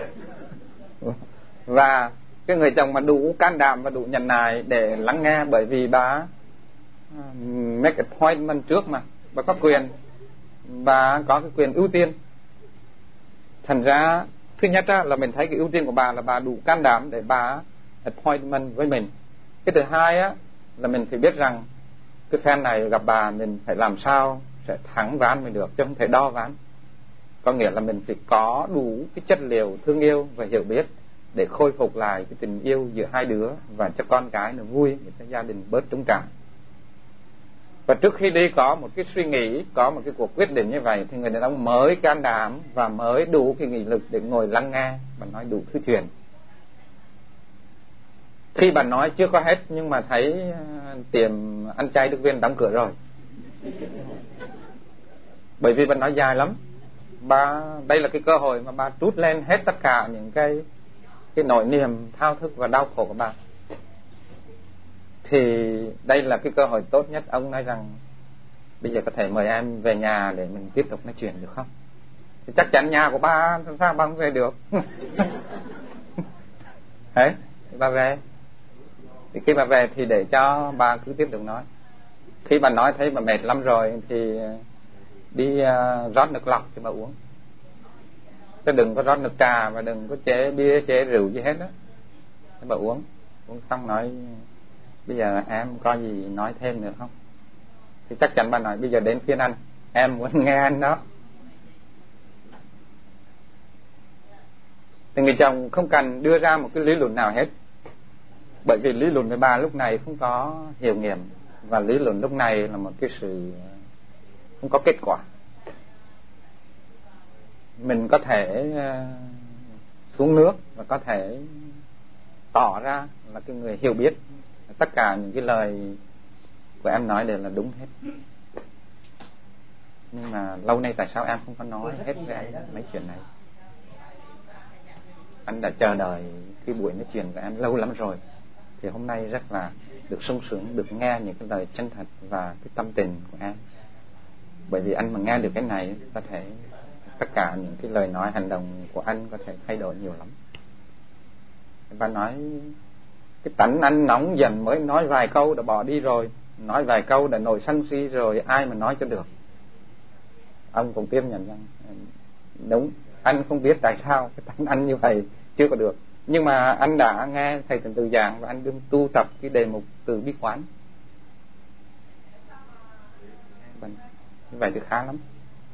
Và cái người chồng mà đủ can đảm và đủ nhẫn nại để lắng nghe, bởi vì bà make appointment trước mà, bà có quyền, bà có cái quyền ưu tiên. Thành ra thứ nhất á, là mình thấy cái ưu tiên của bà là bà đủ can đảm để bà appointment với mình. Cái thứ hai á, là mình phải biết rằng cái fan này gặp bà mình phải làm sao sẽ thắng ván mới được, chứ không thể đo ván. Có nghĩa là mình phải có đủ cái chất liệu thương yêu và hiểu biết để khôi phục lại cái tình yêu giữa hai đứa, và cho con cái nó vui, để cho gia đình bớt trống trải. Và trước khi đi có một cái suy nghĩ, có một cái cuộc quyết định như vậy, thì người đàn ông mới can đảm và mới đủ cái nghị lực để ngồi lắng nghe và nói đủ thứ chuyện. Khi bà nói chưa có hết, nhưng mà thấy tiệm ăn chay Đức Viên đóng cửa rồi, Bởi vì bà nói dài lắm. Bà, đây là cái cơ hội mà bà trút lên hết tất cả những cái cái nỗi niềm thao thức và đau khổ của bà. Thì đây là cái cơ hội tốt nhất. Ông nói rằng bây giờ có thể mời em về nhà để mình tiếp tục nói chuyện được không? Thì chắc chắn nhà của bà sao bà không về được. Đấy, bà về. Thì khi bà về thì để cho bà cứ tiếp tục nói. Khi bà nói thấy bà mệt lắm rồi thì đi uh, rót nước lọc cho bà uống. Chứ đừng có rót nước trà và đừng có chế bia chế rượu gì hết đó. Cho bà uống. Uống xong nói bây giờ em có gì nói thêm nữa không? Thì chắc chắn bà nói bây giờ đến phiên anh, em muốn nghe anh đó. Thì người chồng không cần đưa ra một cái lý luận nào hết. Bởi vì lý luận với bà lúc này không có hiệu nghiệm. Và lý luận lúc này là một cái sự không có kết quả. Mình có thể xuống nước và có thể tỏ ra là cái người hiểu biết. Tất cả những cái lời của em nói đều là đúng hết. Nhưng mà lâu nay tại sao em không có nói hết với anh mấy chuyện này? Anh đã chờ đợi cái buổi nói chuyện của em lâu lắm rồi. Thì hôm nay rất là được sung sướng, được nghe những cái lời chân thật và cái tâm tình của em. Bởi vì anh mà nghe được cái này, có thể tất cả những cái lời nói, hành động của anh có thể thay đổi nhiều lắm. Bà nói cái tánh anh nóng giận mới nói vài câu đã bỏ đi rồi, nói vài câu đã nổi sân si rồi, ai mà nói cho được. Ông cũng tiếp nhận rằng đúng, anh không biết tại sao cái tánh anh như vậy chưa có được. Nhưng mà anh đã nghe thầy Từ Từ giảng và anh đương tu tập cái đề mục từ bi quán. Như vậy thì khá lắm.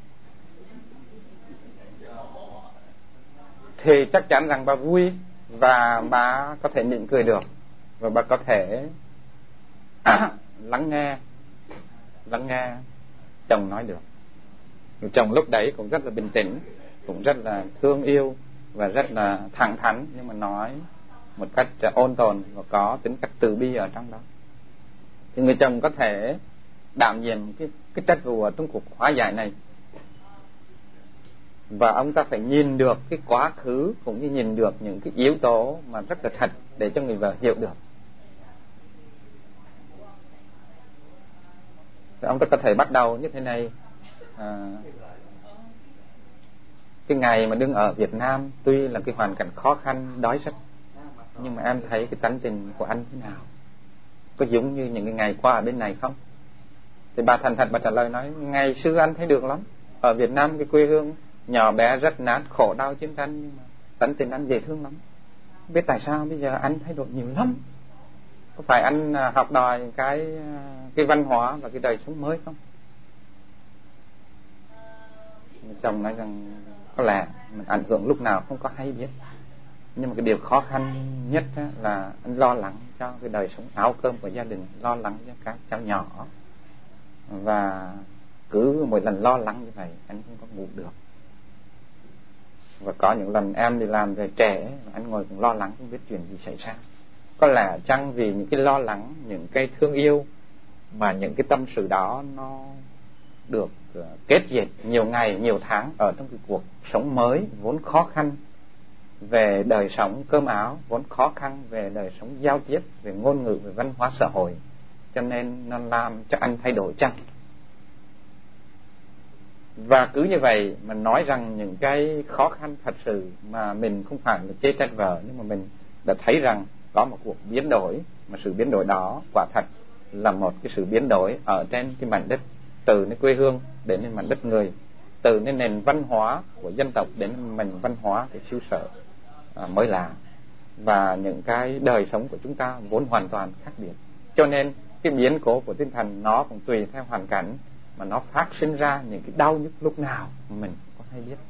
Thì chắc chắn rằng bà vui và bà có thể mỉm cười được. Và bà có thể lắng nghe Lắng nghe chồng nói được. Người chồng lúc đấy cũng rất là bình tĩnh, cũng rất là thương yêu và rất là thẳng thắn, nhưng mà nói một cách ôn tồn và có tính cách từ bi ở trong đó. Thì người chồng có thể đảm nhiệm cái, cái trách vụ ở trong cuộc hóa giải này. Và ông ta phải nhìn được cái quá khứ, cũng như nhìn được những cái yếu tố mà rất là thật để cho người vợ hiểu được. Thì ông ta có thể bắt đầu như thế này. à, Cái ngày mà đương ở Việt Nam, tuy là cái hoàn cảnh khó khăn, đói rách, nhưng mà em thấy cái tánh tình của anh thế nào? Có giống như những cái ngày qua ở bên này không? Thì bà thành thật bà trả lời nói, ngày xưa anh thấy được lắm. Ở Việt Nam cái quê hương nhỏ bé rất nát, khổ đau chiến tranh, nhưng mà tánh tình anh dễ thương lắm. Biết tại sao bây giờ anh thay đổi nhiều lắm? Có phải anh học đòi cái cái văn hóa và cái đời sống mới không? Chồng nói rằng có lẽ mình ảnh hưởng lúc nào không có hay biết. Nhưng mà cái điều khó khăn nhất là anh lo lắng cho cái đời sống áo cơm của gia đình, lo lắng cho các cháu nhỏ. Và cứ mỗi lần lo lắng như vậy anh không có ngủ được. Và có những lần em đi làm về trễ, anh ngồi cũng lo lắng không biết chuyện gì xảy ra. Có lẽ chăng vì những cái lo lắng, những cái thương yêu mà những cái tâm sự đó nó được kết dệt nhiều ngày, nhiều tháng ở trong cái cuộc sống mới vốn khó khăn về đời sống cơm áo, vốn khó khăn về đời sống giao tiếp, về ngôn ngữ, về văn hóa xã hội, cho nên nó làm cho anh thay đổi chăng. Và cứ như vậy mà nói rằng những cái khó khăn thật sự mà mình không phải là chê trách vợ, nhưng mà mình đã thấy rằng có một cuộc biến đổi, mà sự biến đổi đó quả thật là một cái sự biến đổi ở trên cái mảnh đất, từ nơi quê hương đến nơi mảnh đất người, từ nơi nền văn hóa của dân tộc đến nền văn hóa của xứ sở à, mới lạ. Và những cái đời sống của chúng ta vốn hoàn toàn khác biệt. Cho nên cái biến cố của tinh thần nó cũng tùy theo hoàn cảnh mà nó phát sinh ra những cái đau nhức lúc nào mình có hay biết.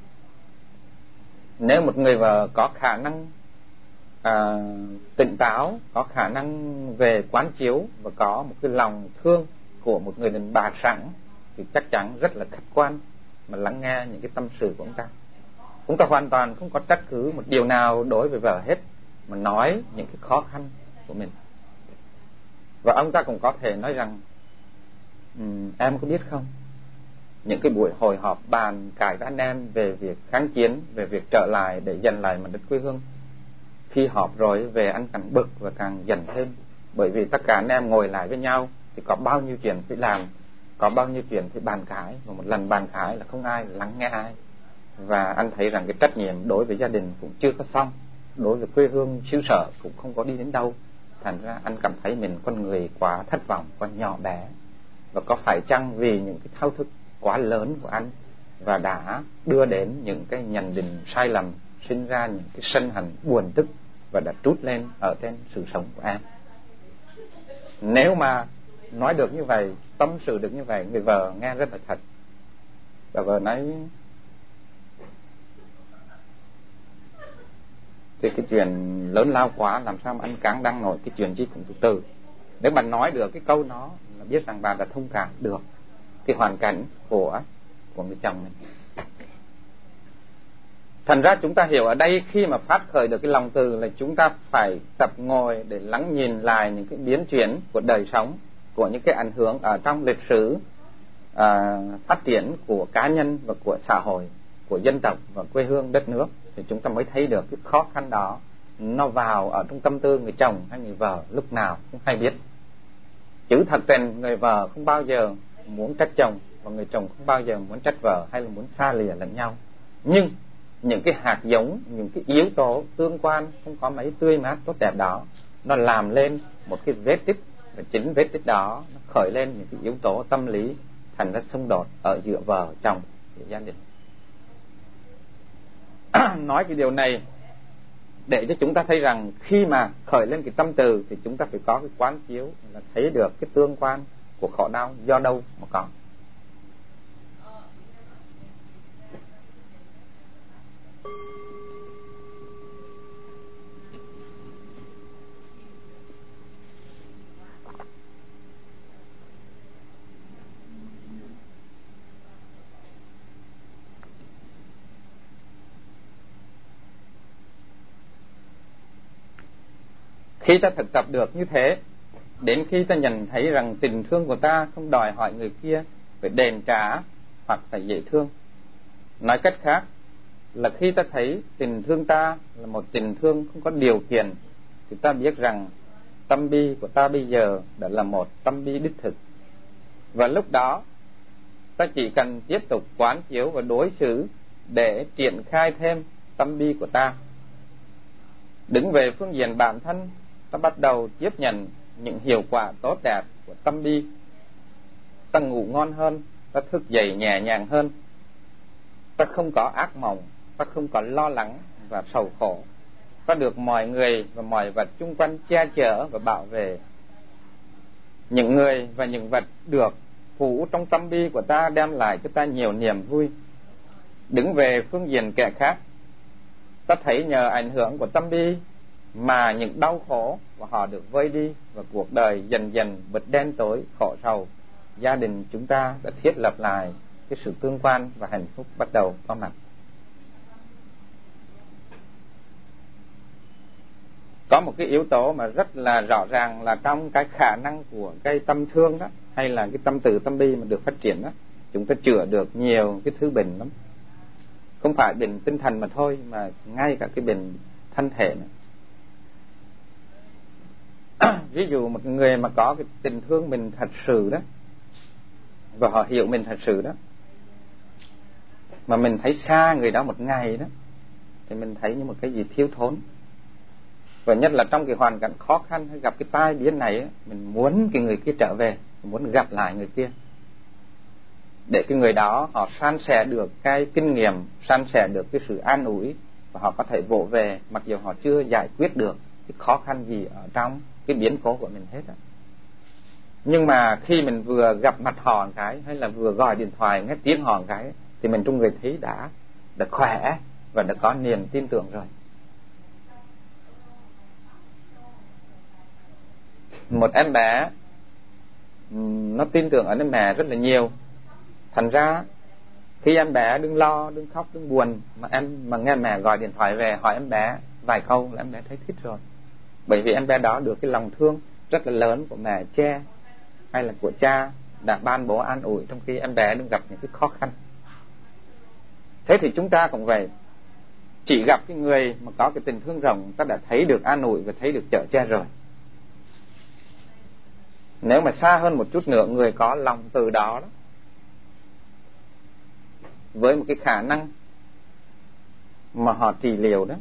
Nếu một người vợ có khả năng à, tỉnh táo, có khả năng về quán chiếu và có một cái lòng thương của một người đàn bà sẵn, thì chắc chắn rất là khách quan mà lắng nghe những cái tâm sự của ông ta. Chúng ta hoàn toàn không có trách cứ một điều nào đối với vợ hết, mà nói những cái khó khăn của mình. Và ông ta cũng có thể nói rằng um, em có biết không, những cái buổi hội họp bàn cãi với anh em về việc kháng chiến, về việc trở lại để giành lại mảnh đất quê hương. Khi họp rồi về anh càng bực và càng giận thêm, bởi vì tất cả anh em ngồi lại với nhau thì có bao nhiêu chuyện phải làm, có bao nhiêu chuyện phải bàn cãi, và một lần bàn cãi là không ai lắng nghe ai. Và anh thấy rằng cái trách nhiệm đối với gia đình cũng chưa có xong, đối với quê hương xứ sở cũng không có đi đến đâu. Thành ra anh cảm thấy mình con người quá thất vọng, quá nhỏ bé. Và có phải chăng vì những cái thao thức quá lớn của anh và đã đưa đến những cái nhận định sai lầm, sinh ra những cái sân hận buồn tức và đã trút lên ở trên sự sống của em. Nếu mà nói được như vậy, tâm sự được như vậy, người vợ nghe rất là thật. Và vợ nói thì cái chuyện lớn lao quá, làm sao mà anh cán đăng nổi, cái chuyện gì cũng từ từ. Nếu bạn nói được cái câu đó là biết rằng bạn đã thông cảm được cái hoàn cảnh của của người chồng mình. Thành ra chúng ta hiểu ở đây, khi mà phát khởi được cái lòng từ là chúng ta phải tập ngồi để lắng nhìn lại những cái biến chuyển của đời sống, của những cái ảnh hưởng ở trong lịch sử à, phát triển của cá nhân và của xã hội, của dân tộc và quê hương đất nước, thì chúng ta mới thấy được cái khó khăn đó nó vào ở trong tâm tư người chồng hay người vợ lúc nào cũng hay biết. Chứ thật tình người vợ không bao giờ muốn trách chồng, và người chồng không bao giờ muốn trách vợ hay là muốn xa lìa lẫn nhau. Nhưng những cái hạt giống, những cái yếu tố tương quan không có mấy tươi mát tốt đẹp đó, nó làm lên một cái vết tích, và chính vết tích đó nó khởi lên những cái yếu tố tâm lý, thành ra xung đột ở giữa vợ chồng và gia đình. Nói cái điều này để cho chúng ta thấy rằng khi mà khởi lên cái tâm từ thì chúng ta phải có cái quán chiếu, là thấy được cái tương quan của khổ đau do đâu mà có. Khi ta thực tập được như thế, đến khi ta nhận thấy rằng tình thương của ta không đòi hỏi người kia phải đền trả hoặc phải dễ thương. Nói cách khác là khi ta thấy tình thương ta là một tình thương không có điều kiện, thì ta biết rằng tâm bi của ta bây giờ đã là một tâm bi đích thực. Và lúc đó ta chỉ cần tiếp tục quán chiếu và đối xử để triển khai thêm tâm bi của ta. Đứng về phương diện bản thân, ta bắt đầu tiếp nhận những hiệu quả tốt đẹp của tâm bi. Ta ngủ ngon hơn, ta thức dậy nhẹ nhàng hơn, ta không có ác mộng, ta không có lo lắng và sầu khổ, ta được mọi người và mọi vật chung quanh che chở và bảo vệ. Những người và những vật được phủ trong tâm bi của ta đem lại cho ta nhiều niềm vui. Đứng về phương diện kẻ khác, ta thấy nhờ ảnh hưởng của tâm bi mà những đau khổ và họ được vơi đi, và cuộc đời dần dần bớt đen tối khổ sầu. Gia đình chúng ta đã thiết lập lại cái sự tương quan và hạnh phúc bắt đầu có mặt. Có một cái yếu tố mà rất là rõ ràng là trong cái khả năng của cái tâm thương đó, hay là cái tâm từ tâm bi mà được phát triển đó, chúng ta chữa được nhiều cái thứ bệnh lắm. Không phải bệnh tinh thần mà thôi, mà ngay cả cái bệnh thân thể này. Ví dụ một người mà có cái tình thương mình thật sự đó, và họ hiểu mình thật sự đó, mà mình thấy xa người đó một ngày đó, thì mình thấy như một cái gì thiếu thốn. Và nhất là trong cái hoàn cảnh khó khăn hay gặp cái tai biến này, mình muốn cái người kia trở về, mình muốn gặp lại người kia, để cái người đó họ san sẻ được cái kinh nghiệm, san sẻ được cái sự an ủi, và họ có thể vỗ về mặc dù họ chưa giải quyết được cái khó khăn gì ở trong cái biến cố của mình hết á. Nhưng mà khi mình vừa gặp mặt họ một cái, hay là vừa gọi điện thoại nghe tiếng họ một cái, thì mình trong người thấy đã đã khỏe và đã có niềm tin tưởng rồi. Một em bé nó tin tưởng ở nơi mẹ rất là nhiều. Thành ra khi em bé đừng lo, đừng khóc, đừng buồn, mà em mà nghe mẹ gọi điện thoại về hỏi em bé vài câu là em bé thấy thích rồi. Bởi vì em bé đó được cái lòng thương rất là lớn của mẹ che hay là của cha đã ban bố an ủi trong khi em bé đang gặp những cái khó khăn. Thế thì chúng ta cũng vậy, chỉ gặp cái người mà có cái tình thương rộng, ta đã thấy được an ủi và thấy được chở che rồi. Nếu mà xa hơn một chút nữa, người có lòng từ đó, đó với một cái khả năng mà họ trị liệu đó,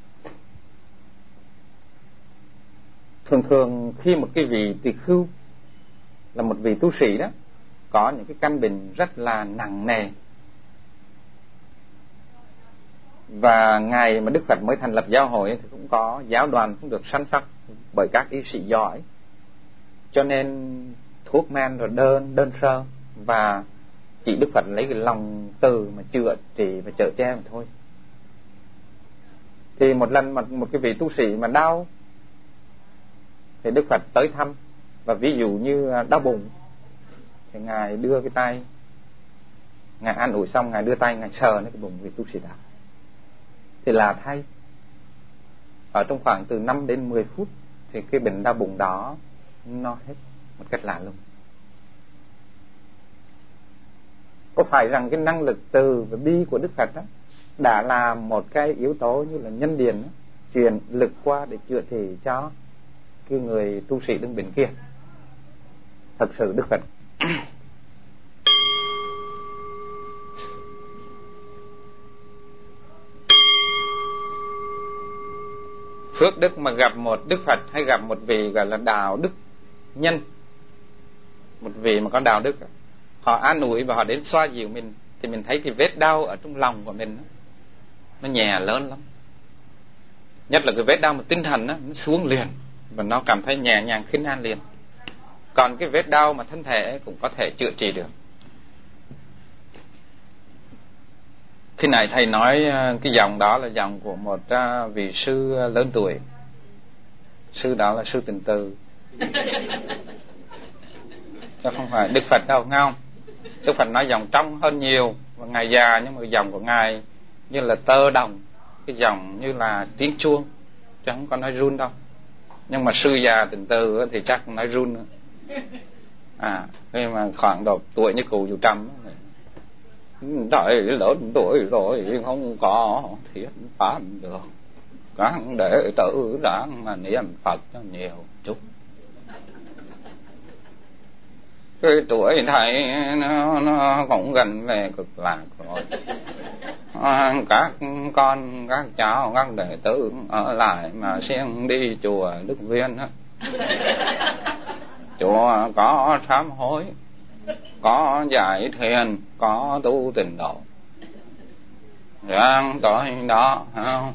thường thường khi một cái vị tỳ khưu là một vị tu sĩ đó có những cái căn bệnh rất là nặng nề, và ngày mà Đức Phật mới thành lập giáo hội thì cũng có giáo đoàn cũng được săn sóc bởi các y sĩ giỏi, cho nên thuốc men rồi đơn đơn sơ, và chỉ Đức Phật lấy cái lòng từ mà chữa trị và chở che mà thôi. Thì một lần mà một cái vị tu sĩ mà đau thì Đức Phật tới thăm, và ví dụ như đau bụng thì ngài đưa cái tay, ngài an ủi xong ngài đưa tay ngài sờ lên cái bụng vị tu sĩ đó, thì là thay ở trong khoảng từ năm đến mười phút thì cái bệnh đau bụng đó nó hết một cách lạ lùng. Có phải rằng cái năng lực từ và bi của Đức Phật đó đã là một cái yếu tố như là nhân điền đó, truyền lực qua để chữa trị cho cái người tu sĩ đứng bên kia? Thật sự Đức Phật phước đức mà gặp một Đức Phật hay gặp một vị gọi là đạo đức nhân, một vị mà có đạo đức, họ an ủi và họ đến xoa dịu mình, thì mình thấy cái vết đau ở trong lòng của mình nó nhẹ lớn lắm. Nhất là cái vết đau mà tinh thần đó, nó xuống liền và nó cảm thấy nhẹ nhàng khinh an liền. Còn cái vết đau mà thân thể cũng có thể chữa trị được. Khi này thầy nói cái dòng đó là dòng của một vị sư lớn tuổi. Sư đó là sư Tình Từ, chứ không phải Đức Phật đâu, nghe không? Đức Phật nói dòng trong hơn nhiều, và ngài già nhưng mà dòng của ngài như là tơ đồng, cái dòng như là tiếng chuông, chứ không có nói run đâu. Nhưng mà sư già Tình Từ thì chắc nói run nữa. À, khi mà khoảng độ tuổi như cụ Dù Trầm, đợi lớn tuổi rồi không có thiết pháp được, các đệ tử ráng mà niệm Phật cho nhiều chút. Cái tuổi thầy nó, nó cũng gần về cực lạc rồi. À, các con, các cháu, các đệ tử ở lại mà siêng đi chùa Đức Viên á. Chùa có sám hối, có giải thiền, có tu tịnh độ, ráng tới đó, không?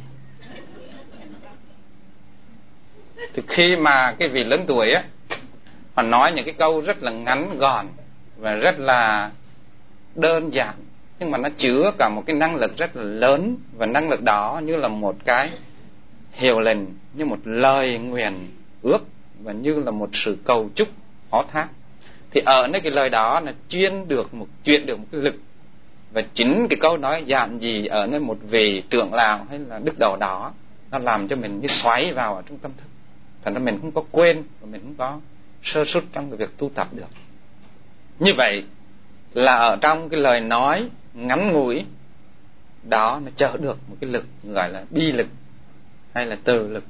Thì khi mà cái vị lớn tuổi á, họ nói những cái câu rất là ngắn gọn và rất là đơn giản, nhưng mà nó chứa cả một cái năng lực rất là lớn, và năng lực đó như là một cái hiệu lệnh, như một lời nguyện ước, và như là một sự cầu chúc phó thác. Thì ở nơi cái lời đó là chuyên được một chuyện được một cái lực, và chính cái câu nói giản dị ở nơi một vị trưởng lão hay là đức đầu đó, nó làm cho mình như xoáy vào ở trong tâm thức, thành ra mình không có quên và mình không có sơ suất trong cái việc tu tập được. Như vậy là ở trong cái lời nói ngắn ngủi đó nó chở được một cái lực gọi là bi lực hay là từ lực.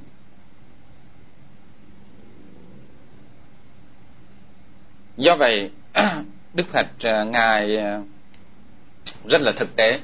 Do vậy Đức Phật ngài rất là thực tế.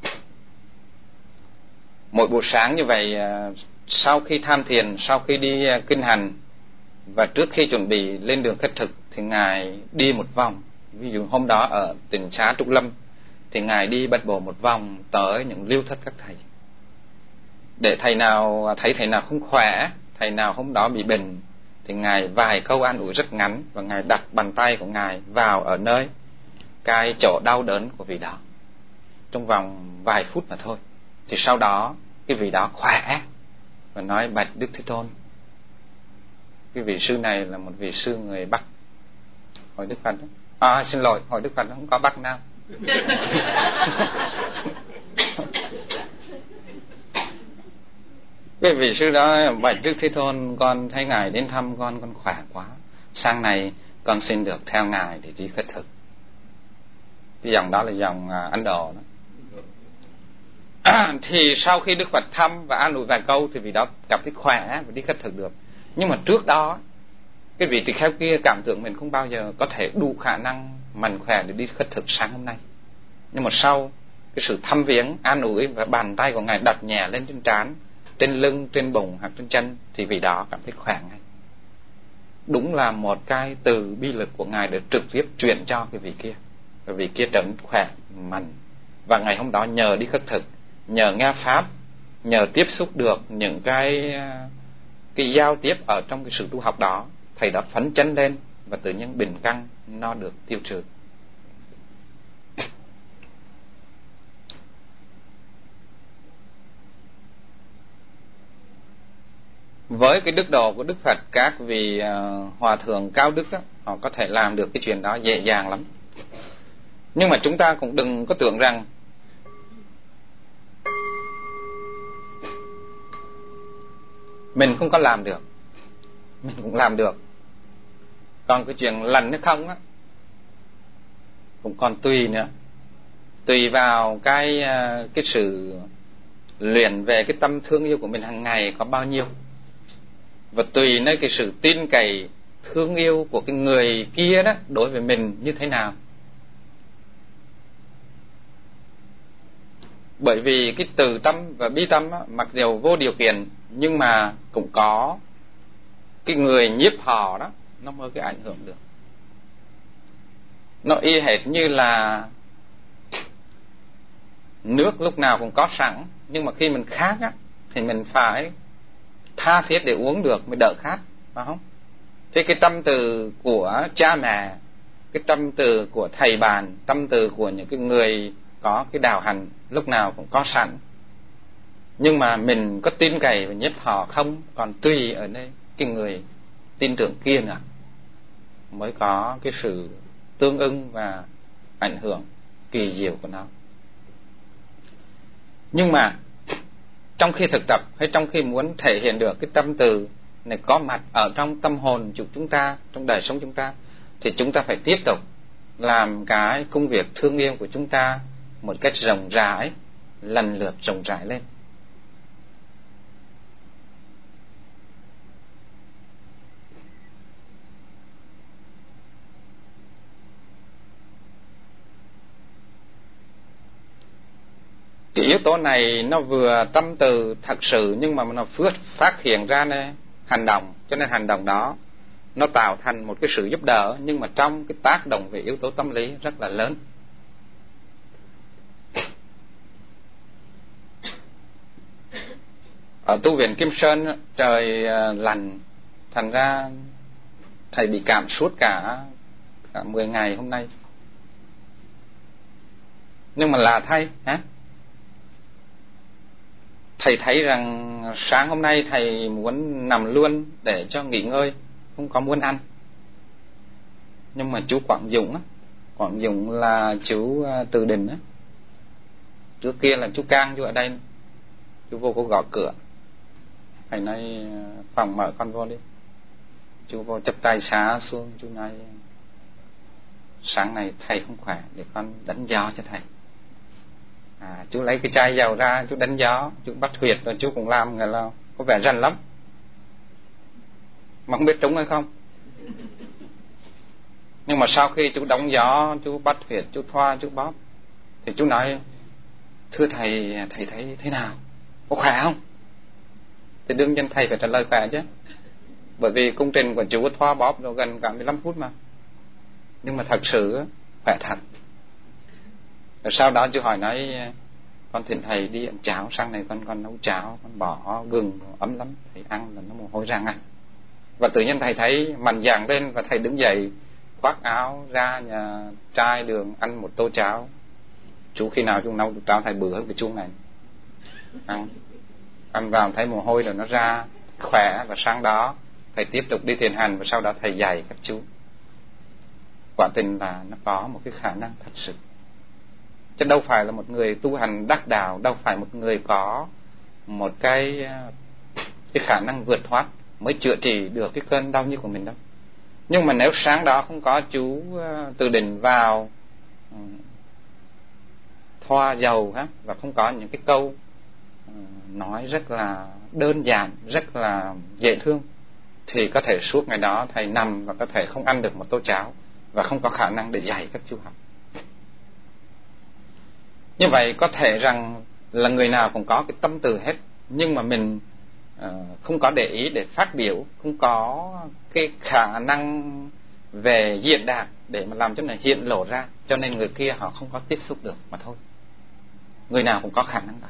Mỗi buổi sáng như vậy, sau khi tham thiền, sau khi đi kinh hành và trước khi chuẩn bị lên đường khất thực, thì ngài đi một vòng. Ví dụ hôm đó ở tỉnh xá Trúc Lâm thì ngài đi bật bộ một vòng tới những liêu thất các thầy, để thầy nào thấy thầy nào không khỏe, thầy nào hôm đó bị bệnh, thì ngài vài câu an ủi rất ngắn, và ngài đặt bàn tay của ngài vào ở nơi cái chỗ đau đớn của vị đó trong vòng vài phút mà thôi. Thì sau đó cái vị đó khỏe và nói: bạch Đức Thế Tôn, cái vị sư này là một vị sư người Bắc. Hỏi Đức Phật đó. À xin lỗi, hỏi Đức Phật không có Bắc Nam. Cái vị sư đó: bạch Đức Thế Tôn, con thấy ngài đến thăm con con khỏe quá, sang này con xin được theo Ngài để đi khất thực. Cái dòng đó là dòng Ấn Độ đó. Thì sau khi Đức Phật thăm và an ủi vài câu thì vị đó cảm thấy khỏe và đi khất thực được. Nhưng mà trước đó cái vị tỳ kheo kia cảm tưởng mình không bao giờ có thể đủ khả năng mạnh khỏe để đi khất thực sáng hôm nay. Nhưng mà sau cái sự thăm viếng, an ủi và bàn tay của Ngài đặt nhẹ lên trên trán, trên lưng, trên bụng hoặc trên chân, thì vị đó cảm thấy khỏe ngay. Đúng là một cái từ bi lực của Ngài để trực tiếp chuyển cho cái vị kia, và vị kia trở nên khỏe mạnh. Và ngày hôm đó nhờ đi khất thực, nhờ nghe pháp, nhờ tiếp xúc được những cái cái giao tiếp ở trong cái sự tu học đó, thầy đã phấn chấn lên và tự nhiên bệnh căn nó được tiêu trừ. Với cái đức độ của Đức Phật, các vị uh, hòa thượng cao đức đó, họ có thể làm được cái chuyện đó dễ dàng lắm. Nhưng mà chúng ta cũng đừng có tưởng rằng mình không có làm được, mình cũng làm được. Còn cái chuyện lần hay không á cũng còn tùy nữa, tùy vào cái cái sự luyện về cái tâm thương yêu của mình hàng ngày có bao nhiêu, và tùy nơi cái sự tin cậy thương yêu của cái người kia đó đối với mình như thế nào. Bởi vì cái từ tâm và bi tâm á, mặc dù vô điều kiện nhưng mà cũng có cái người nhiếp họ đó, nó mới cái ảnh hưởng được. Nó y hệt như là nước lúc nào cũng có sẵn, nhưng mà khi mình khát á thì mình phải tha thiết để uống được mới đỡ khát, phải không? Thế cái tâm từ của cha mẹ, cái tâm từ của thầy bàn, tâm từ của những cái người có cái đạo hành lúc nào cũng có sẵn, nhưng mà mình có tin cậy và nhiếp họ không, còn tùy ở đây cái người tin tưởng kia nữa mới có cái sự tương ưng và ảnh hưởng kỳ diệu của nó. Nhưng mà trong khi thực tập hay trong khi muốn thể hiện được cái tâm từ này có mặt ở trong tâm hồn của chúng ta, trong đời sống chúng ta, thì chúng ta phải tiếp tục làm cái công việc thương yêu của chúng ta một cách rộng rãi, lần lượt rộng rãi lên. Cái yếu tố này nó vừa tâm từ thật sự, nhưng mà nó phước phát hiện ra này, hành động, cho nên hành động đó nó tạo thành một cái sự giúp đỡ, nhưng mà trong cái tác động về yếu tố tâm lý rất là lớn. Ở tu viện Kim Sơn trời lạnh, thành ra thầy bị cảm suốt cả cả mười ngày hôm nay. Nhưng mà là thầy hả? Thầy thấy rằng sáng hôm nay thầy muốn nằm luôn để cho nghỉ ngơi, không có muốn ăn. Nhưng mà chú Quảng Dũng á, Quảng Dũng là chú Từ Đình á, trước kia là chú Cang, chú ở đây, chú vô có gõ cửa. Thầy nói phòng mở con vô đi. Chú vô chắp tay xá xuống, chú nói sáng nay thầy không khỏe, để con đánh gió cho thầy. À, chú lấy cái chai dầu ra, chú đánh gió, chú bắt huyệt, rồi chú cũng làm người là có vẻ rành lắm, mà không biết trúng hay không. Nhưng mà sau khi chú đóng gió, chú bắt huyệt, chú thoa, chú bóp, thì chú nói thưa thầy, thầy thấy thế nào, có khỏe không? Thì đương nhiên thầy phải trả lời khỏe chứ, bởi vì công trình của chú thoa bóp nó gần cả mười lăm phút mà. Nhưng mà thật sự khỏe thật. Rồi sau đó chú hỏi nói con thỉnh thầy đi ăn cháo, sáng nay con con nấu cháo, con bỏ gừng ấm lắm, thầy ăn là nó mồ hôi răng à. Và tự nhiên thầy thấy mạnh dạn lên, và thầy đứng dậy khoác áo ra nhà trai đường ăn một tô cháo. Chú khi nào chú nấu cháo thầy bự hơn cái chuông này, ăn ăn vào thấy mồ hôi rồi nó ra khỏe. Và sáng đó thầy tiếp tục đi thiền hành, và sau đó thầy dạy các chú. Quả tình là nó có một cái khả năng thật sự, chứ đâu phải là một người tu hành đắc đạo, đâu phải một người có một cái cái khả năng vượt thoát mới chữa trị được cái cơn đau nhức của mình đâu. Nhưng mà nếu sáng đó không có chú Từ Định vào thoa dầu ha, và không có những cái câu nói rất là đơn giản, rất là dễ thương, thì có thể suốt ngày đó thầy nằm và có thể không ăn được một tô cháo và không có khả năng để dạy các chú học. Như vậy có thể rằng là người nào cũng có cái tâm từ hết, nhưng mà mình uh, không có để ý để phát biểu, không có cái khả năng về diễn đạt để mà làm cho này hiện lộ ra, cho nên người kia họ không có tiếp xúc được mà thôi. Người nào cũng có khả năng đó.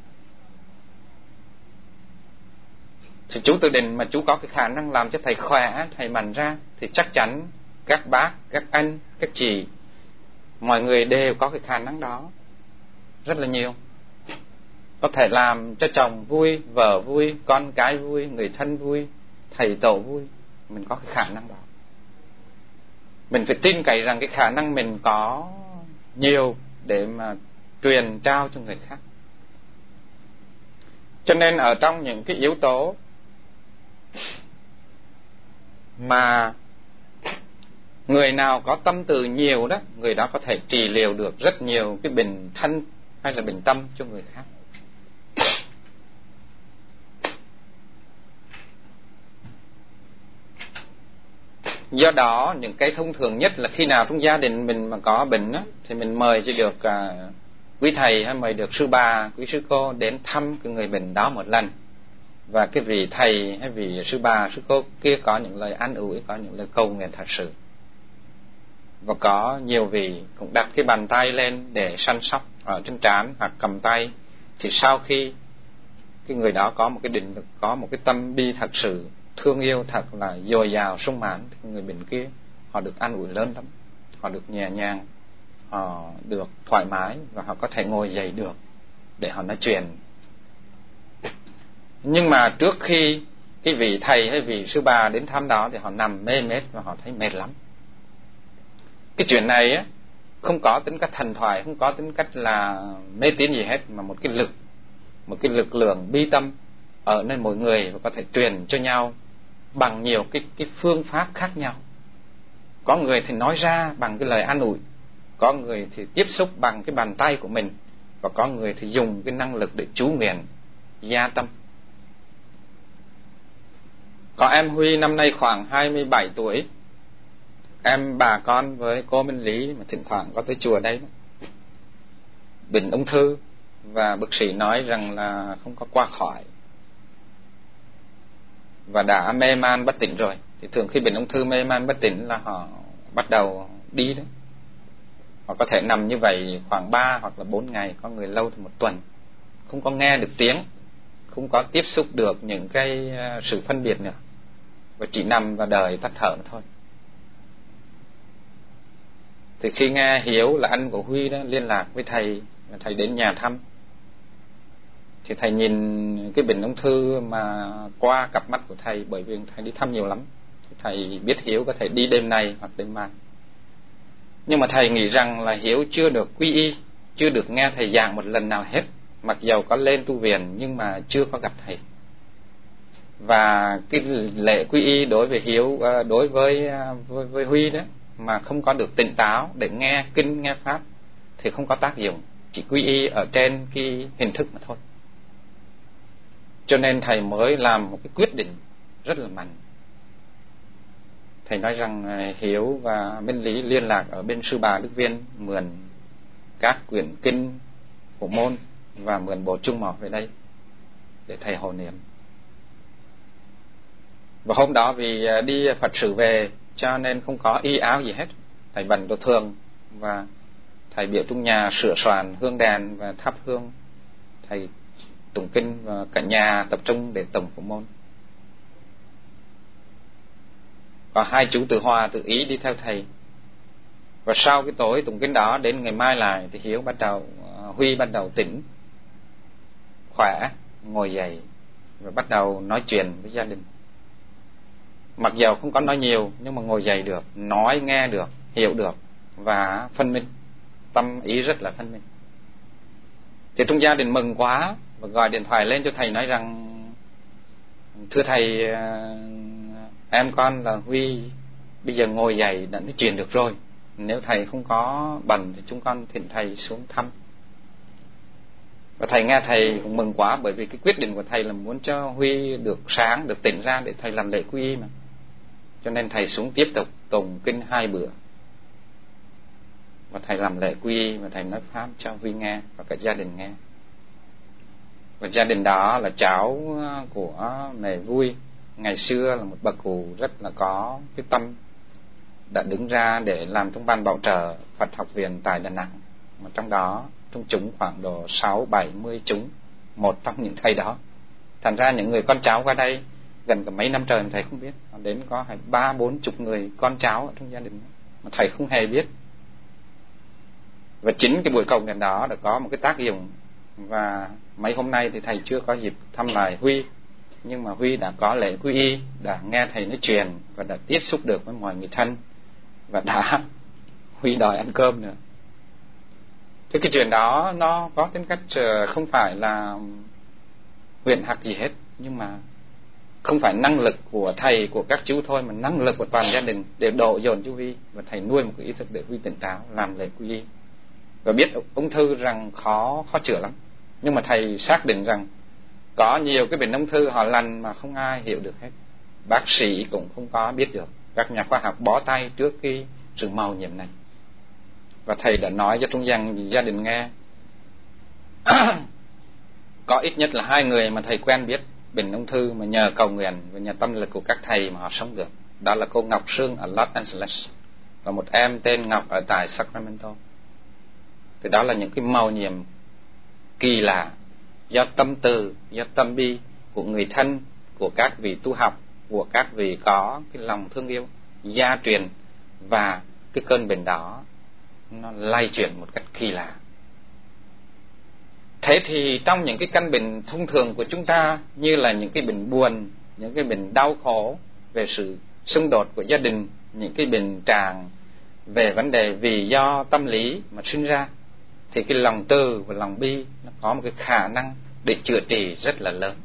Thì chú Từ Định mà chú có cái khả năng làm cho thầy khỏe, thầy mạnh ra, thì chắc chắn các bác, các anh, các chị, mọi người đều có cái khả năng đó rất là nhiều. Có thể làm cho chồng vui, vợ vui, con cái vui, người thân vui, thầy tổ vui. Mình có cái khả năng đó. Mình phải tin cậy rằng cái khả năng mình có nhiều để mà truyền trao cho người khác. Cho nên ở trong những cái yếu tố mà người nào có tâm từ nhiều đó, người đó có thể trị liệu được rất nhiều cái bệnh thân hay là bệnh tâm cho người khác. Do đó những cái thông thường nhất là khi nào trong gia đình mình mà có bệnh á, thì mình mời cho được à, quý thầy hay mời được sư bà, quý sư cô đến thăm cái người bệnh đó một lần. Và cái vị thầy hay vị sư bà, sư cô kia có những lời an ủi, có những lời cầu nguyện thật sự. Và có nhiều vị cũng đặt cái bàn tay lên để săn sóc ở trên trán hoặc cầm tay. Thì sau khi cái người đó có một cái định lực, có một cái tâm bi thật sự thương yêu thật là dồi dào sung mãn, thì người bệnh kia họ được an ủi lớn lắm, họ được nhẹ nhàng, họ được thoải mái và họ có thể ngồi dậy được để họ nói chuyện. Nhưng mà trước khi cái vị thầy hay vị sư bà đến thăm đó thì họ nằm mê mệt và họ thấy mệt lắm. Cái chuyện này á không có tính cách thần thoại, không có tính cách là mê tín gì hết, mà một cái lực, một cái lực lượng bi tâm ở nơi mỗi người và có thể truyền cho nhau bằng nhiều cái cái phương pháp khác nhau. Có người thì nói ra bằng cái lời an ủi, có người thì tiếp xúc bằng cái bàn tay của mình, và có người thì dùng cái năng lực để chú nguyện gia tâm. Có em Huy năm nay khoảng hai mươi bảy tuổi, em bà con với cô Minh Lý mà thỉnh thoảng có tới chùa đây, bệnh ung thư và bác sĩ nói rằng là không có qua khỏi và đã mê man bất tỉnh rồi. Thì thường khi bệnh ung thư mê man bất tỉnh là họ bắt đầu đi đấy. Họ có thể nằm như vậy khoảng ba hoặc là bốn ngày, có người lâu thì một tuần, không có nghe được tiếng, không có tiếp xúc được những cái sự phân biệt nữa, và chỉ nằm và đợi tắt thở thôi. Thì khi nghe Hiếu là anh của Huy đó liên lạc với thầy, thầy đến nhà thăm, thì thầy nhìn cái bệnh ung thư mà qua cặp mắt của thầy, bởi vì thầy đi thăm nhiều lắm, thì thầy biết Hiếu có thể đi đêm nay hoặc đêm mai. Nhưng mà thầy nghĩ rằng là Hiếu chưa được quy y, chưa được nghe thầy giảng một lần nào hết, mặc dầu có lên tu viện nhưng mà chưa có gặp thầy. Và cái lễ quy y đối với Hiếu, đối với, với, với Huy đó, mà không có được tỉnh táo để nghe kinh, nghe pháp thì không có tác dụng, chỉ quy y ở trên cái hình thức mà thôi. Cho nên thầy mới làm một cái quyết định rất là mạnh. Thầy nói rằng Hiếu và Minh Lý liên lạc ở bên sư bà Đức Viên, mượn các quyển kinh của môn và mượn bộ Trung Mỏ về đây để thầy hộ niệm. Và hôm đó vì đi Phật sự về cho nên không có y áo gì hết, thầy bận đồ thường và thầy biểu trong nhà sửa soạn hương đèn và thắp hương, thầy tụng kinh và cả nhà tập trung để tụng của môn. Có hai chú từ Hòa từ Ý đi theo thầy. Và sau cái tối tụng kinh đó, đến ngày mai lại thì Hiếu bắt đầu, Huy bắt đầu tỉnh, khỏe, ngồi dậy và bắt đầu nói chuyện với gia đình. Mặc dầu không có nói nhiều nhưng mà ngồi dậy được, nói nghe được, hiểu được và phân minh, tâm ý rất là phân minh. Thì trong gia đình mừng quá và gọi điện thoại lên cho thầy nói rằng: thưa thầy, em con là Huy bây giờ ngồi dậy đã nói chuyện được rồi. Nếu thầy không có bận thì chúng con thỉnh thầy xuống thăm. Và thầy nghe thầy cũng mừng quá, bởi vì cái quyết định của thầy là muốn cho Huy được sáng, được tỉnh ra để thầy làm lễ quy y mà. Cho nên thầy xuống tiếp tục tụng kinh hai bữa. Và thầy làm lễ quy y và thầy nói pháp cho Huy nghe và cả gia đình nghe. Và gia đình đó là cháu của mẹ Vui, ngày xưa là một bậc cụ rất là có cái tâm, đã đứng ra để làm trong ban bảo trợ Phật học viện tại Đà Nẵng. Mà trong đó trong chúng khoảng độ sáu bảy mươi chúng, một trong những thầy đó. Thành ra những người con cháu qua đây gần cả mấy năm trời mà thầy không biết, đến có hai ba bốn chục người con cháu ở trong gia đình mà thầy không hề biết. Và chính cái buổi cầu nguyện đó đã có một cái tác dụng. Và mấy hôm nay thì thầy chưa có dịp thăm lại Huy, nhưng mà Huy đã có lễ quy y, đã nghe thầy nói chuyện và đã tiếp xúc được với mọi người thân, và đã Huy đòi ăn cơm nữa. Thế cái chuyện đó nó có tính cách không phải là huyền học gì hết, nhưng mà không phải năng lực của thầy, của các chú thôi, mà năng lực của toàn gia đình để đổ dồn cho Huy. Và thầy nuôi một cái ý thức để Huy tỉnh táo làm lễ quy y. Và biết ung thư rằng khó khó chữa lắm, nhưng mà thầy xác định rằng có nhiều cái bệnh ung thư họ lành mà không ai hiểu được hết, bác sĩ cũng không có biết được, các nhà khoa học bó tay trước cái sự màu nhiệm này. Và thầy đã nói cho trong dân gia đình nghe có ít nhất là hai người mà thầy quen biết bệnh ung thư mà nhờ cầu nguyện và nhờ tâm lực của các thầy mà họ sống được. Đó là cô Ngọc Sương ở Los Angeles và một em tên Ngọc ở tại Sacramento. Thì đó là những cái màu nhiệm kỳ lạ do tâm từ, do tâm bi của người thân, của các vị tu học, của các vị có cái lòng thương yêu gia truyền, và cái cơn bệnh đó nó lay chuyển một cách kỳ lạ. Thế thì trong những cái căn bệnh thông thường của chúng ta, như là những cái bệnh buồn, những cái bệnh đau khổ về sự xung đột của gia đình, những cái bệnh trạng về vấn đề vì do tâm lý mà sinh ra, thì cái lòng từ và lòng bi nó có một cái khả năng để chữa trị rất là lớn.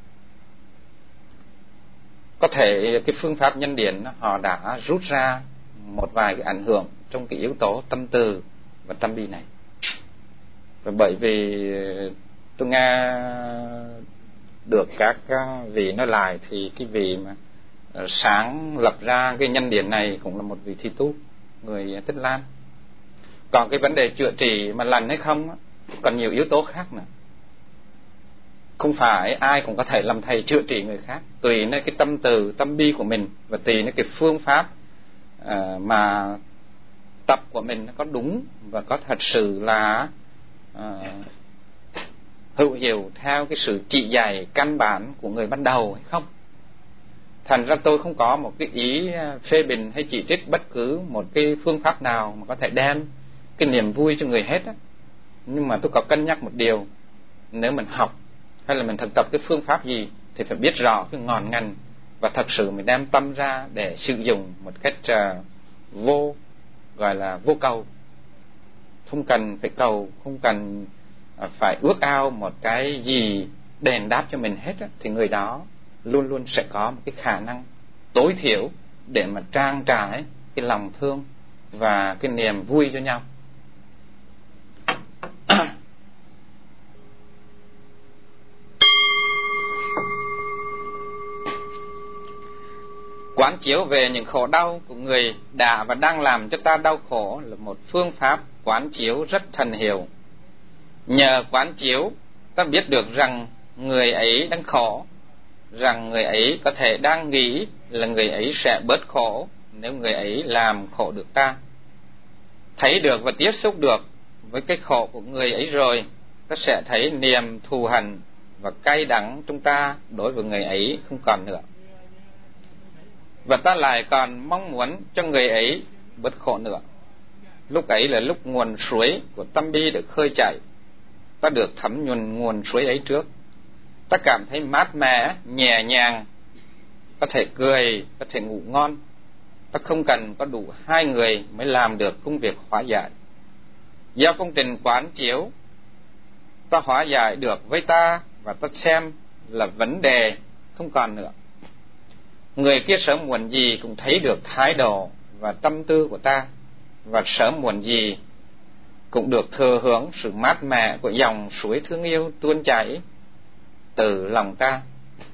Có thể cái phương pháp nhân điển họ đã rút ra một vài cái ảnh hưởng trong cái yếu tố tâm từ và tâm bi này. Và bởi vì tôi nghe được các vị nói lại, thì cái vị mà sáng lập ra cái nhân điển này cũng là một vị thi tu, người Tích Lan. Còn cái vấn đề chữa trị mà lành hay không còn nhiều yếu tố khác nữa. Không phải ai cũng có thể làm thầy chữa trị người khác, tùy nơi cái tâm từ, tâm bi của mình, và tùy nơi cái phương pháp uh, mà tập của mình nó có đúng và có thật sự là uh, hữu hiệu theo cái sự chỉ dạy căn bản của người ban đầu hay không. Thành ra tôi không có một cái ý phê bình hay chỉ trích bất cứ một cái phương pháp nào mà có thể đem cái niềm vui cho người hết á. Nhưng mà tôi có cân nhắc một điều, nếu mình học hay là mình thực tập cái phương pháp gì thì phải biết rõ cái ngọn ngành, và thật sự mình đem tâm ra để sử dụng một cách uh, vô, gọi là vô cầu. Không cần phải cầu, không cần uh, phải ước ao một cái gì đền đáp cho mình hết á, thì người đó luôn luôn sẽ có một cái khả năng tối thiểu để mà trang trải cái lòng thương và cái niềm vui cho nhau. Quán chiếu về những khổ đau của người đã và đang làm cho ta đau khổ là một phương pháp quán chiếu rất thần hiệu. Nhờ quán chiếu, ta biết được rằng người ấy đang khổ, rằng người ấy có thể đang nghĩ là người ấy sẽ bớt khổ nếu người ấy làm khổ được ta. Thấy được và tiếp xúc được với cái khổ của người ấy rồi, ta sẽ thấy niềm thù hằn và cay đắng trong ta đối với người ấy không còn nữa. Và ta lại còn mong muốn cho người ấy bớt khổ nữa. Lúc ấy là lúc nguồn suối của tâm bi được khơi chảy. Ta được thấm nhuần nguồn suối ấy trước. Ta cảm thấy mát mẻ, nhẹ nhàng, có thể cười, có thể ngủ ngon. Ta không cần có đủ hai người mới làm được công việc hóa giải. Do công trình quán chiếu, ta hóa giải được với ta, và ta xem là vấn đề không còn nữa. Người kia sớm muộn gì cũng thấy được thái độ và tâm tư của ta, và sớm muộn gì cũng được thừa hưởng sự mát mẻ của dòng suối thương yêu tuôn chảy từ lòng ta.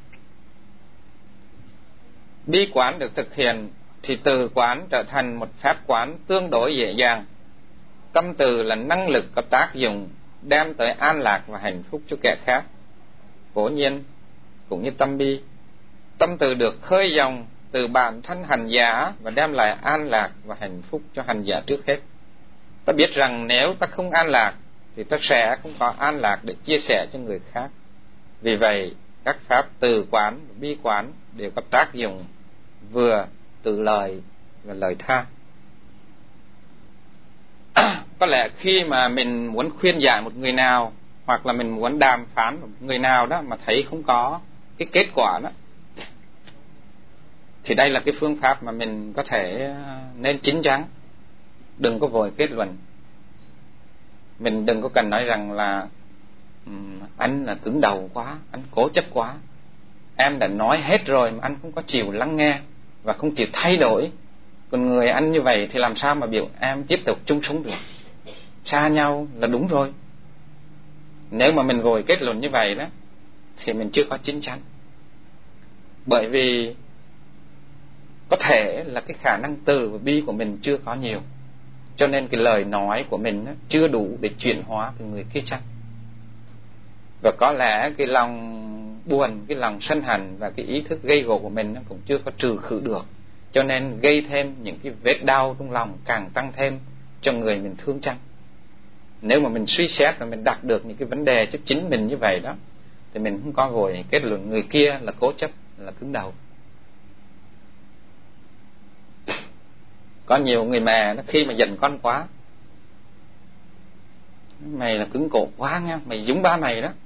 Bi quán được thực hiện thì từ quán trở thành một phép quán tương đối dễ dàng. Tâm từ là năng lực có tác dụng đem tới an lạc và hạnh phúc cho kẻ khác. Cố nhiên cũng như tâm bi, tâm từ được khơi dòng từ bản thân hành giả và đem lại an lạc và hạnh phúc cho hành giả trước hết. Ta biết rằng nếu ta không an lạc thì ta sẽ không có an lạc để chia sẻ cho người khác. Vì vậy các pháp từ quán và bi quán đều có tác dụng vừa từ lời và lời tha. Có lẽ khi mà mình muốn khuyên giải một người nào, hoặc là mình muốn đàm phán một người nào đó mà thấy không có cái kết quả đó, thì đây là cái phương pháp mà mình có thể nên chín chắn. Đừng có vội kết luận. Mình đừng có cần nói rằng là um, anh là cứng đầu quá, anh cố chấp quá. Em đã nói hết rồi mà anh không có chịu lắng nghe và không chịu thay đổi. Còn người anh như vậy thì làm sao mà biểu em tiếp tục chung sống được? Xa nhau là đúng rồi. Nếu mà mình vội kết luận như vậy đó thì mình chưa có chín chắn. Bởi vì có thể là cái khả năng từ và bi của mình chưa có nhiều, cho nên cái lời nói của mình đó, chưa đủ để chuyển hóa cái người kia chăng. Và có lẽ cái lòng buồn, cái lòng sân hận và cái ý thức gây gổ của mình nó cũng chưa có trừ khử được, cho nên gây thêm những cái vết đau trong lòng, càng tăng thêm cho người mình thương chăng. Nếu mà mình suy xét và mình đặt được những cái vấn đề cho chính mình như vậy đó, thì mình không có vội kết luận người kia là cố chấp, là cứng đầu. Có nhiều người mẹ nó khi mà giận con quá, mày là cứng cổ quá nha, mày giống ba mày đó.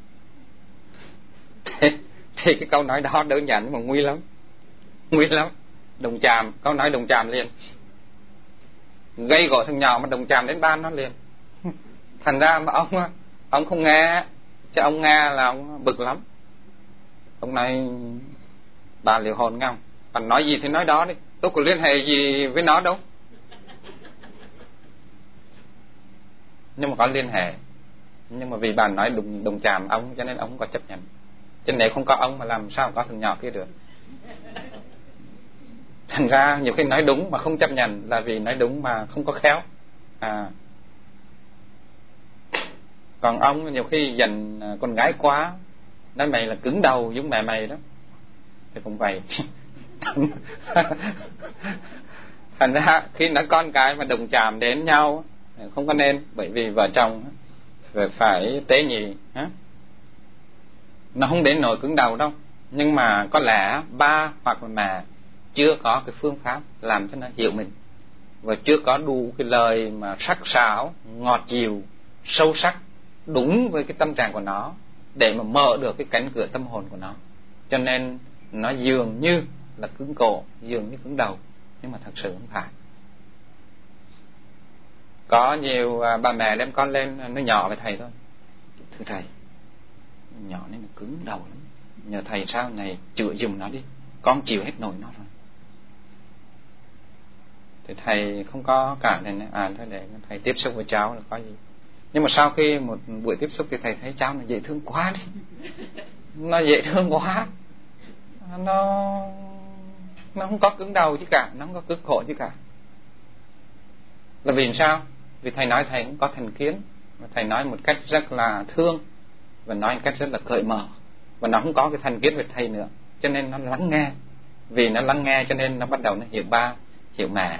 thì, thì cái câu nói đó đơn giản mà nguy lắm, nguy lắm. Đồng chàm, câu nói đồng chàm liền, gây gổ thằng nhỏ mà đồng chàm đến ban nó liền. Thành ra mà ông ông không nghe, chứ ông nghe là ông bực lắm. Ông nói bà liệu hồn nghe không, bạn nói gì thì nói đó đi, tôi có liên hệ gì với nó đâu. Nhưng mà có liên hệ, nhưng mà vì bạn nói đồng, đồng chàm ông cho nên ông không có chấp nhận. Chứ nếu không có ông mà làm sao có thằng nhỏ kia được. Thành ra nhiều khi nói đúng mà không chấp nhận là vì nói đúng mà không có khéo. À. Còn ông nhiều khi giận con gái quá, nói mày là cứng đầu giống mẹ mày đó, thì cũng vậy. Thành ra khi nói con cái mà đồng chàm đến nhau không có nên, bởi vì vợ chồng phải tế nhị. Nó không đến nỗi cứng đầu đâu, nhưng mà có lẽ ba hoặc là mẹ chưa có cái phương pháp làm cho nó hiểu mình, và chưa có đủ cái lời mà sắc sảo, ngọt dịu, sâu sắc, đúng với cái tâm trạng của nó, để mà mở được cái cánh cửa tâm hồn của nó. Cho nên nó dường như là cứng cổ, dường như cứng đầu, nhưng mà thật sự không phải. Có nhiều bà mẹ đem con lên nó nhỏ với thầy thôi. Thưa thầy, nhỏ nên nó cứng đầu lắm, nhờ thầy sao này chữa giùm nó đi, con chịu hết nổi nó rồi. Thì thầy không có cả này à thôi để thầy tiếp xúc với cháu là có gì. Nhưng mà sau khi một buổi tiếp xúc thì thầy thấy cháu nó dễ thương quá đi, nó dễ thương quá, nó nó không có cứng đầu chứ cả, nó không có cứng cổ chứ cả. Là vì sao? Vì thầy nói thầy cũng có thành kiến, và thầy nói một cách rất là thương, và nói một cách rất là cởi mở, và nó không có cái thành kiến về thầy nữa, cho nên nó lắng nghe. Vì nó lắng nghe cho nên nó bắt đầu nó hiểu ba, hiểu mẹ.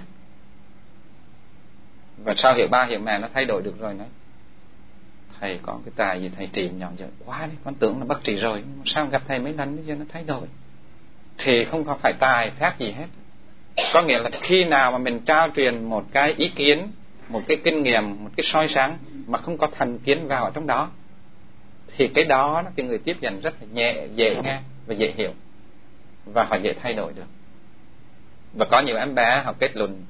Và sau hiểu ba hiểu mẹ nó thay đổi được rồi. Nói thầy có cái tài gì thầy trị nhỏ dở quá đi, con tưởng là bất trị rồi, sao gặp thầy mấy lần bây giờ nó thay đổi. Thì không có phải tài phép gì hết. Có nghĩa là khi nào mà mình trao truyền một cái ý kiến, một cái kinh nghiệm, một cái soi sáng mà không có thành kiến vào ở trong đó, thì cái đó cái người tiếp nhận rất là nhẹ, dễ nghe và dễ hiểu, và họ dễ thay đổi được. Và có nhiều em bé họ kết luận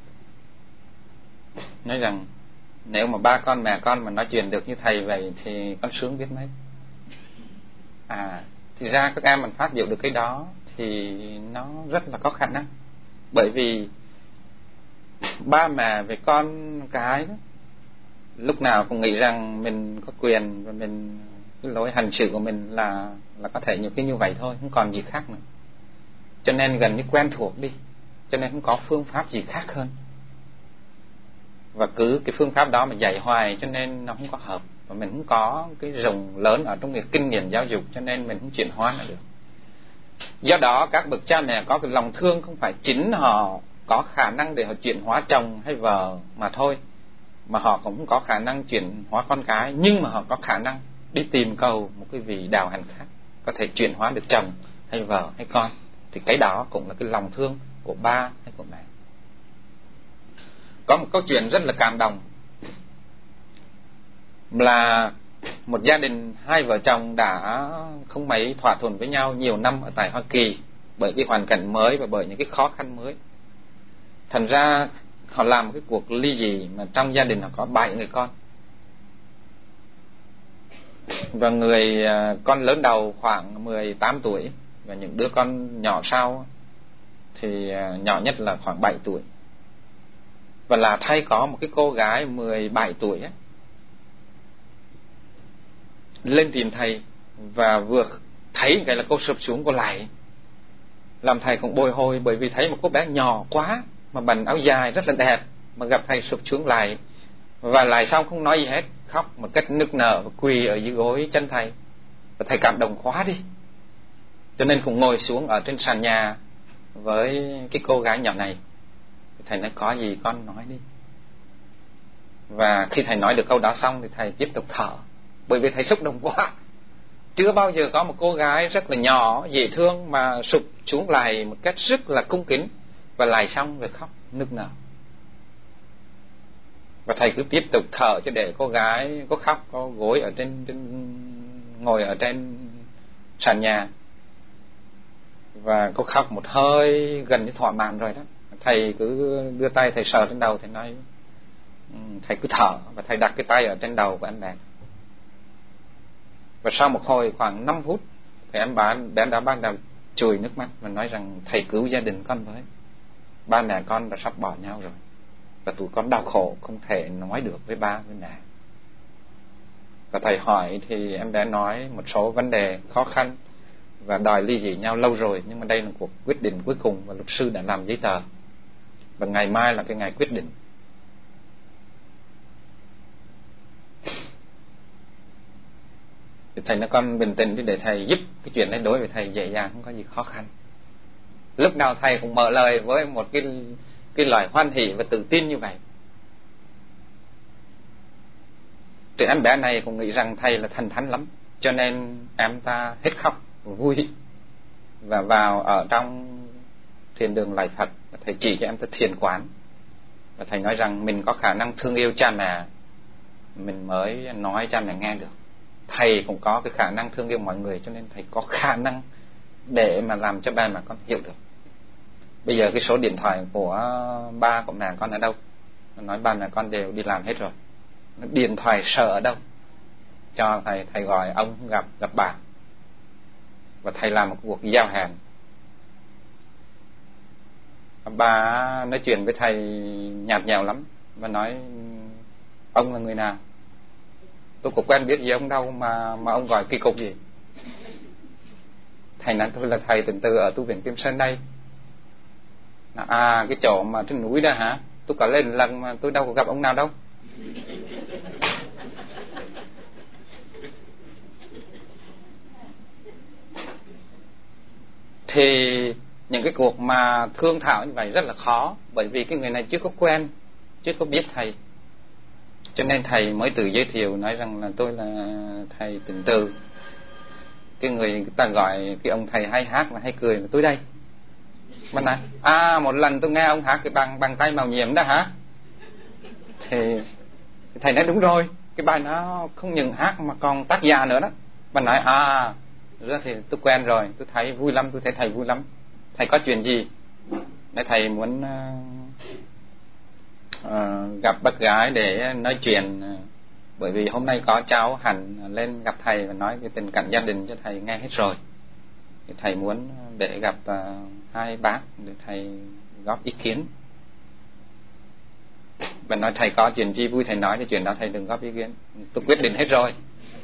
nói rằng nếu mà ba con mẹ con mà nói chuyện được như thầy vậy thì con sướng biết mấy. À, thì ra các em mình phát biểu được cái đó thì nó rất là có khả năng. Bởi vì ba mẹ với con cái đó, lúc nào cũng nghĩ rằng mình có quyền và mình cái lối hành xử của mình là là có thể nhiều khi như vậy thôi, không còn gì khác nữa. Cho nên gần như quen thuộc đi, cho nên không có phương pháp gì khác hơn. Và cứ cái phương pháp đó mà dạy hoài cho nên nó không có hợp, và mình không có cái rộng lớn ở trong cái kinh nghiệm giáo dục, cho nên mình không chuyển hóa nó được. Do đó các bậc cha mẹ có cái lòng thương, không phải chính họ có khả năng để họ chuyển hóa chồng hay vợ mà thôi, mà họ cũng không có khả năng chuyển hóa con cái, nhưng mà họ có khả năng đi tìm cầu một cái vị đạo hạnh khác có thể chuyển hóa được chồng hay vợ hay con. Thì cái đó cũng là cái lòng thương của ba hay của mẹ. Có một câu chuyện rất là cảm động, là một gia đình hai vợ chồng đã không mấy thỏa thuận với nhau nhiều năm ở tại Hoa Kỳ, bởi cái hoàn cảnh mới và bởi những cái khó khăn mới. Thành ra họ làm một cái cuộc ly dị, mà trong gia đình họ có bảy người con. Và người con lớn đầu khoảng mười tám tuổi, và những đứa con nhỏ sau thì nhỏ nhất là khoảng bảy tuổi. Và là thay có một cái cô gái mười bảy tuổi ấy, lên tìm thầy, và vừa thấy cái là cô sụp xuống, cô lại làm thầy cũng bồi hồi, bởi vì thấy một cô bé nhỏ quá mà bận áo dài rất là đẹp, mà gặp thầy sụp xuống lại, và lại xong không nói gì hết, khóc một cách nức nở và quỳ ở dưới gối chân thầy. Và thầy cảm động quá đi, cho nên cũng ngồi xuống ở trên sàn nhà với cái cô gái nhỏ này. Thầy nói có gì con nói đi. Và khi thầy nói được câu đó xong thì thầy tiếp tục thở, bởi vì thầy xúc động quá. Chưa bao giờ có một cô gái rất là nhỏ, dễ thương mà sụp xuống lại một cách rất là cung kính, và lại xong rồi khóc nức nở. Và thầy cứ tiếp tục thở cho để cô gái có khóc, có gối ở trên, trên ngồi ở trên sàn nhà, và cô khóc một hơi gần như thỏa mãn rồi đó. Thầy cứ đưa tay thầy sờ trên đầu, thầy nói thầy cứ thở, và thầy đặt cái tay ở trên đầu của em bé. Và sau một hồi khoảng năm phút thì em bé đã, đã bắt đầu chùi nước mắt và nói rằng thầy cứu gia đình con với, ba mẹ con đã sắp bỏ nhau rồi, và tụi con đau khổ không thể nói được với ba với mẹ. Và thầy hỏi thì em bé nói một số vấn đề khó khăn và đòi ly dị nhau lâu rồi, nhưng mà đây là cuộc quyết định cuối cùng, và luật sư đã làm giấy tờ, và ngày mai là cái ngày quyết định. Thì thầy nói con bình tĩnh đi, để thầy giúp cái chuyện này đối với thầy dễ dàng, không có gì khó khăn. Lúc nào thầy cũng mở lời với một cái cái lời hoan hỷ và tự tin như vậy. Thì em bé này cũng nghĩ rằng thầy là thần thánh lắm, cho nên em ta hết khóc vui, và vào ở trong thiền đường lạy Phật. Thầy chỉ cho em ta thiền quán, và thầy nói rằng mình có khả năng thương yêu cha mẹ, mình mới nói cha mẹ nghe được. Thầy cũng có cái khả năng thương yêu mọi người, cho nên thầy có khả năng để mà làm cho ba mẹ con hiểu được. Bây giờ cái số điện thoại của ba của mẹ con ở đâu? Nó nói ba mẹ con đều đi làm hết rồi. Điện thoại sợ ở đâu? Cho thầy, thầy gọi ông gặp gặp bà, và thầy làm một cuộc giao hẹn. Bà nói chuyện với thầy nhạt nhẽo lắm, và nói ông là người nào? Tôi có quen biết gì ông đâu mà mà ông gọi kỳ cục gì? Thầy nói tôi là thầy Tịnh Từ ở tu viện Kim Sơn đây. À, cái chỗ mà trên núi đó hả? Tôi có lên lần mà tôi đâu có gặp ông nào đâu. Thì những cái cuộc mà thương thảo như vậy rất là khó, bởi vì cái người này chưa có quen, chưa có biết thầy, cho nên thầy mới tự giới thiệu, nói rằng là tôi là thầy Tịnh Từ. Cái người ta gọi cái ông thầy hay hát và hay cười là tôi đây. Mà nói à, một lần tôi nghe ông hát cái bằng bằng tay màu nhiệm đó hả? Thì thầy nói đúng rồi, cái bài nó không những hát mà còn tác giả nữa đó. Mà nói à, rồi thì tôi quen rồi, tôi thấy vui lắm, tôi thấy thầy vui lắm. Thầy có chuyện gì? Nói thầy muốn uh, uh, gặp bác gái để nói chuyện, uh, bởi vì hôm nay có cháu Hạnh lên gặp thầy và nói cái tình cảnh gia đình cho thầy nghe hết rồi. thì thầy muốn để gặp uh, hai bác để thầy góp ý kiến. Bạn nói thầy có chuyện gì vui thầy nói, thì chuyện đó thầy đừng góp ý kiến. Tôi quyết định hết rồi.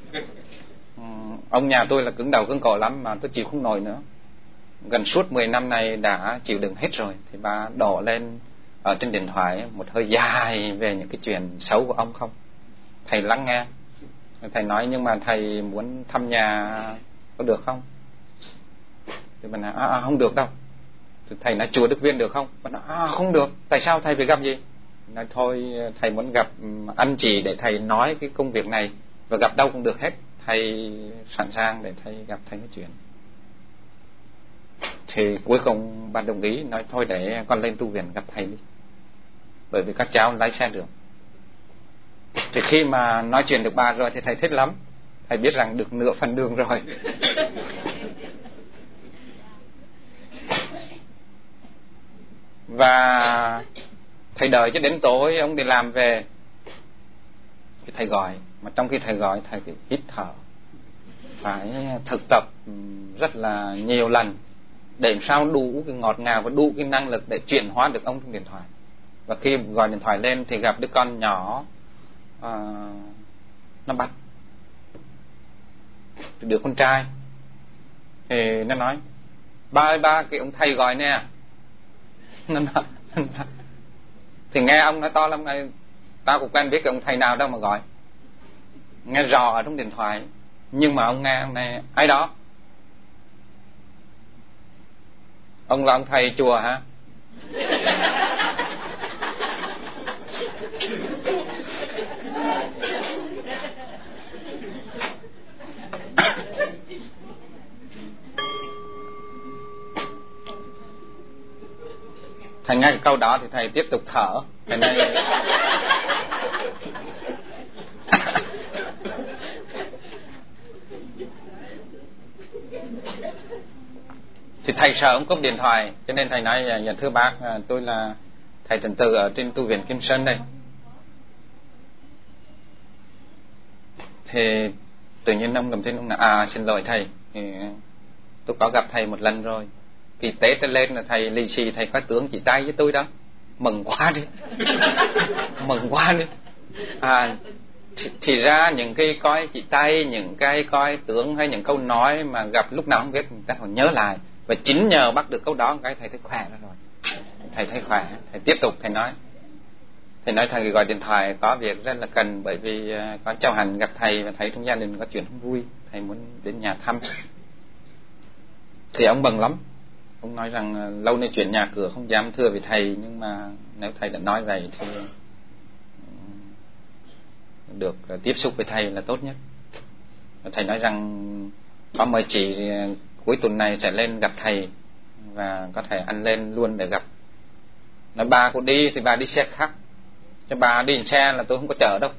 Ông nhà tôi là cứng đầu cứng cổ lắm mà tôi chịu không nổi nữa. Gần suốt mười năm nay đã chịu đựng hết rồi. Thì bà đổ lên ở trên điện thoại một hơi dài về những cái chuyện xấu của ông không. Thầy lắng nghe. Thầy nói nhưng mà thầy muốn thăm nhà có được không? Thì bà nói à, à không được đâu. Thì thầy nói chùa Đức Viên được không? Bà nói à không được. Tại sao thầy phải gặp gì? Nói thôi thầy muốn gặp anh chị để thầy nói cái công việc này, và gặp đâu cũng được hết. Thầy sẵn sàng để thầy gặp thầy nói chuyện. Thì cuối cùng bà đồng ý, nói thôi để con lên tu viện gặp thầy đi, bởi vì các cháu lái xe được. Thì khi mà nói chuyện được bà rồi thì thầy thích lắm. Thầy biết rằng được nửa phần đường rồi. Và thầy đợi cho đến tối ông đi làm về thì thầy gọi. Mà trong khi thầy gọi thầy phải hít thở, phải thực tập rất là nhiều lần để làm sao đủ cái ngọt ngào và đủ cái năng lực để chuyển hóa được ông trong điện thoại. Và khi gọi điện thoại lên thì gặp đứa con nhỏ à, nó bắt. Đứa con trai thì nó nói ba ơi ba, cái ông thầy gọi nè. Nó nói, nó nói. Thì nghe ông nói to lắm, này tao cũng quen biết cái ông thầy nào đâu mà gọi. Nghe rõ ở trong điện thoại. Nhưng mà ông nghe ông này ai đó. Ông là ông thầy chùa hả? Thầy nghe cái câu đó thì thầy tiếp tục thở. Thầy nói thì thầy sợ ông cúp điện thoại, cho nên thầy nói dạ thưa bác, tôi là thầy Trần Từ ở trên tu viện Kim Sơn đây. Thì tự nhiên ông cầm tin ông nói à xin lỗi thầy, thì tôi có gặp thầy một lần rồi. Kỳ tế trở lên là thầy lì xì, thầy có tướng chỉ tay với tôi đó. Mừng quá đi. Mừng quá đi. À thì, thì ra những cái coi chỉ tay, những cái coi tướng hay những câu nói mà gặp lúc nào không biết người ta còn nhớ lại. Và chính nhờ bắt được câu đó cái thầy thấy khỏe rồi. Thầy thấy khỏe, thầy tiếp tục thầy nói. Thầy nói thầy gọi điện thoại có việc rất là cần, bởi vì có cháu Hành gặp thầy và thấy trong gia đình có chuyện không vui, thầy muốn đến nhà thăm. Thì ông mừng lắm. Ông nói rằng lâu nay chuyện nhà cửa không dám thưa với thầy, nhưng mà nếu thầy đã nói vậy thì được tiếp xúc với thầy là tốt nhất. Thầy nói rằng có mời chị cuối tuần này sẽ lên gặp thầy, và có thể anh lên luôn để gặp. Nói bà cô đi thì bà đi xe khác, cho bà đi xe là tôi không có chở đâu.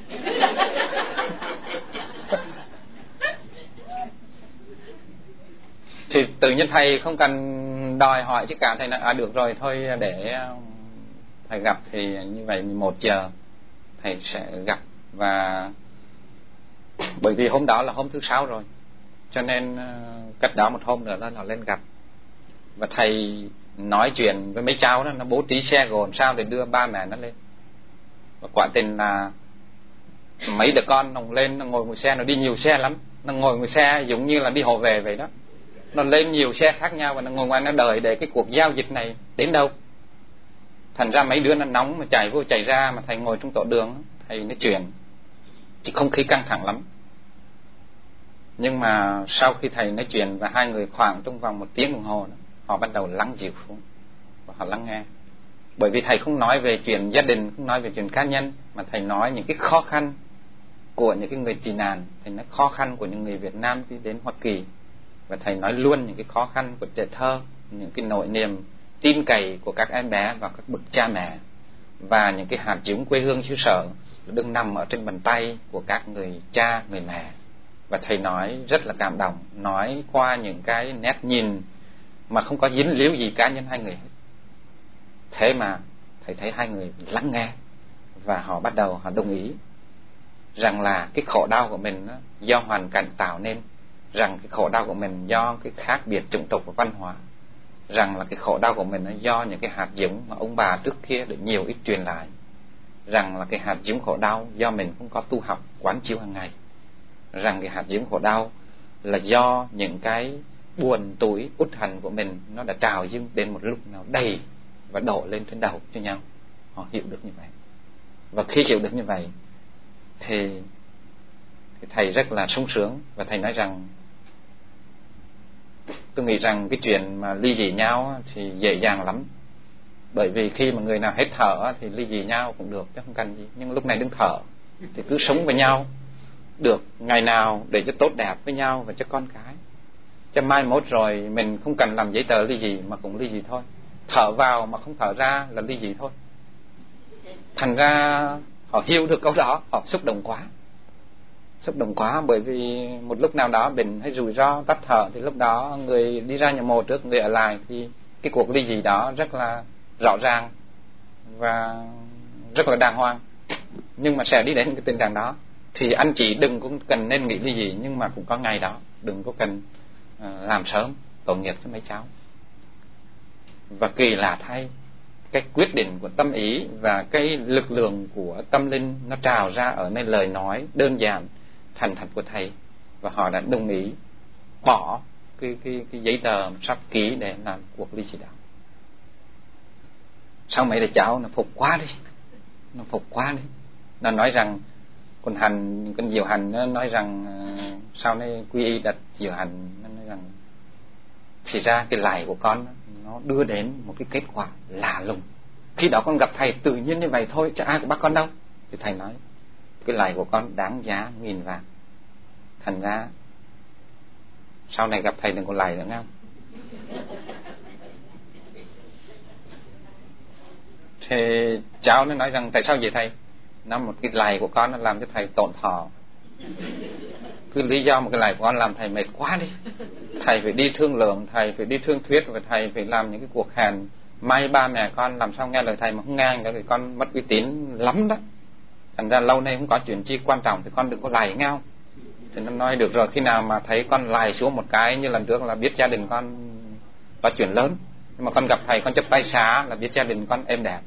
Thì tự nhiên thầy không cần đòi hỏi chứ cả. Thầy nói à được rồi thôi để thầy gặp, thì như vậy mười một giờ thầy sẽ gặp. Và bởi vì hôm đó là hôm thứ sáu rồi, cho nên cách đó một hôm nữa là nó lên gặp. Và thầy nói chuyện với mấy cháu đó, nó bố trí xe gồm sao để đưa ba mẹ nó lên. Và quả tình là mấy đứa con nó lên, nó ngồi ngồi xe, nó đi nhiều xe lắm. Nó ngồi ngồi xe giống như là đi hộ về vậy đó. Nó lên nhiều xe khác nhau và nó ngồi ngoài nó đợi để cái cuộc giao dịch này đến đâu. Thành ra mấy đứa nó nóng mà chạy vô chạy ra, mà thầy ngồi trong tổ đường, thầy nói chuyện thì không khí căng thẳng lắm. Nhưng mà sau khi thầy nói chuyện và hai người khoảng trong vòng một tiếng đồng hồ đó, họ bắt đầu lắng dịu xuống và họ lắng nghe. Bởi vì thầy không nói về chuyện gia đình, không nói về chuyện cá nhân, mà thầy nói những cái khó khăn của những cái người tị nạn, thầy nói khó khăn của những người Việt Nam đi đến Hoa Kỳ. Và thầy nói luôn những cái khó khăn của trẻ thơ, những cái nỗi niềm tin cậy của các em bé và các bậc cha mẹ, và những cái hạt giống quê hương xứ sở đừng nằm ở trên bàn tay của các người cha, người mẹ. Và thầy nói rất là cảm động, nói qua những cái nét nhìn mà không có dính líu gì cá nhân hai người hết. Thế mà thầy thấy hai người lắng nghe, và họ bắt đầu họ đồng ý rằng là cái khổ đau của mình đó, do hoàn cảnh tạo nên, rằng cái khổ đau của mình do cái khác biệt chủng tộc và văn hóa, rằng là cái khổ đau của mình nó do những cái hạt giống mà ông bà trước kia được nhiều ít truyền lại, rằng là cái hạt giống khổ đau do mình không có tu học quán chiếu hàng ngày, rằng cái hạt giống khổ đau là do những cái buồn tủi uất hận của mình nó đã trào dâng đến một lúc nào đầy và đổ lên trên đầu cho nhau. Họ hiểu được như vậy, và khi hiểu được như vậy thì, thì thầy rất là sung sướng. Và thầy nói rằng tôi nghĩ rằng cái chuyện mà ly dị nhau thì dễ dàng lắm, bởi vì khi mà người nào hết thở thì ly dị nhau cũng được chứ không cần gì. Nhưng lúc này đừng thở thì cứ sống với nhau được ngày nào để cho tốt đẹp với nhau và cho con cái, cho mai mốt rồi mình không cần làm giấy tờ ly dị mà cũng ly dị thôi. Thở vào mà không thở ra là ly dị thôi. Thành ra họ hiểu được câu đó, họ xúc động quá xúc động quá bởi vì một lúc nào đó bệnh hay rủi ro tắt thở thì lúc đó người đi ra nhà mồ trước, người ở lại, thì cái cuộc ly dị đó rất là rõ ràng và rất là đàng hoàng. Nhưng mà sẽ đi đến cái tình trạng đó thì anh chị đừng cũng cần nên nghĩ ly dị, nhưng mà cũng có ngày đó, đừng có cần uh, làm sớm tội nghiệp cho mấy cháu. Và kỳ lạ thay, cái quyết định của tâm ý và cái lực lượng của tâm linh nó trào ra ở nơi lời nói đơn giản thành thật của thầy, và họ đã đồng ý bỏ cái cái cái giấy tờ sắp ký để làm cuộc ly dị đó. Sau mấy đứa cháu nó phục quá đi, nó phục quá đi, nó nói rằng con hành con diệu hành nó nói rằng uh, sau này quy y đặt diệu hành, nó nói rằng thì ra cái lại của con nó đưa đến một cái kết quả lạ lùng. Khi đó con gặp thầy tự nhiên như vậy thôi, chứ ai cũng bắt con đâu. Thì thầy nói cái lại của con đáng giá nghìn vàng. Thành ra sau này gặp thầy đừng có lại nữa nghe không? Thì cháu nó nói rằng tại sao vậy thầy? Nó một cái lại của con nó làm cho thầy tổn thọ. Cứ lý do một cái lại của con làm thầy mệt quá đi. Thầy phải đi thương lượng, thầy phải đi thương thuyết, và thầy phải làm những cái cuộc hẹn. May ba mẹ con làm sao nghe lời thầy mà không nghe thì con mất uy tín lắm đó. Thành ra lâu nay không có chuyện chi quan trọng thì con đừng có lại nghe không? Thì nó nói được rồi, khi nào mà thấy con lại xuống một cái như lần trước là biết gia đình con có chuyện lớn. Nhưng mà con gặp thầy con chấp tay xá là biết gia đình con êm đẹp.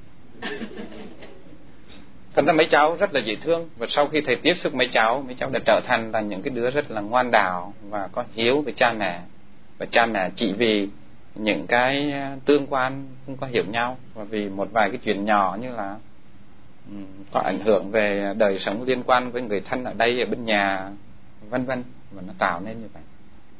Thật ra mấy cháu rất là dễ thương, và sau khi thầy tiếp xúc mấy cháu, mấy cháu đã trở thành là những cái đứa rất là ngoan đạo và có hiếu với cha mẹ. Và cha mẹ chỉ vì những cái tương quan không có hiểu nhau, và vì một vài cái chuyện nhỏ như là um, có ảnh hưởng về đời sống liên quan với người thân ở đây, ở bên nhà, vân vân, và nó tạo nên như vậy.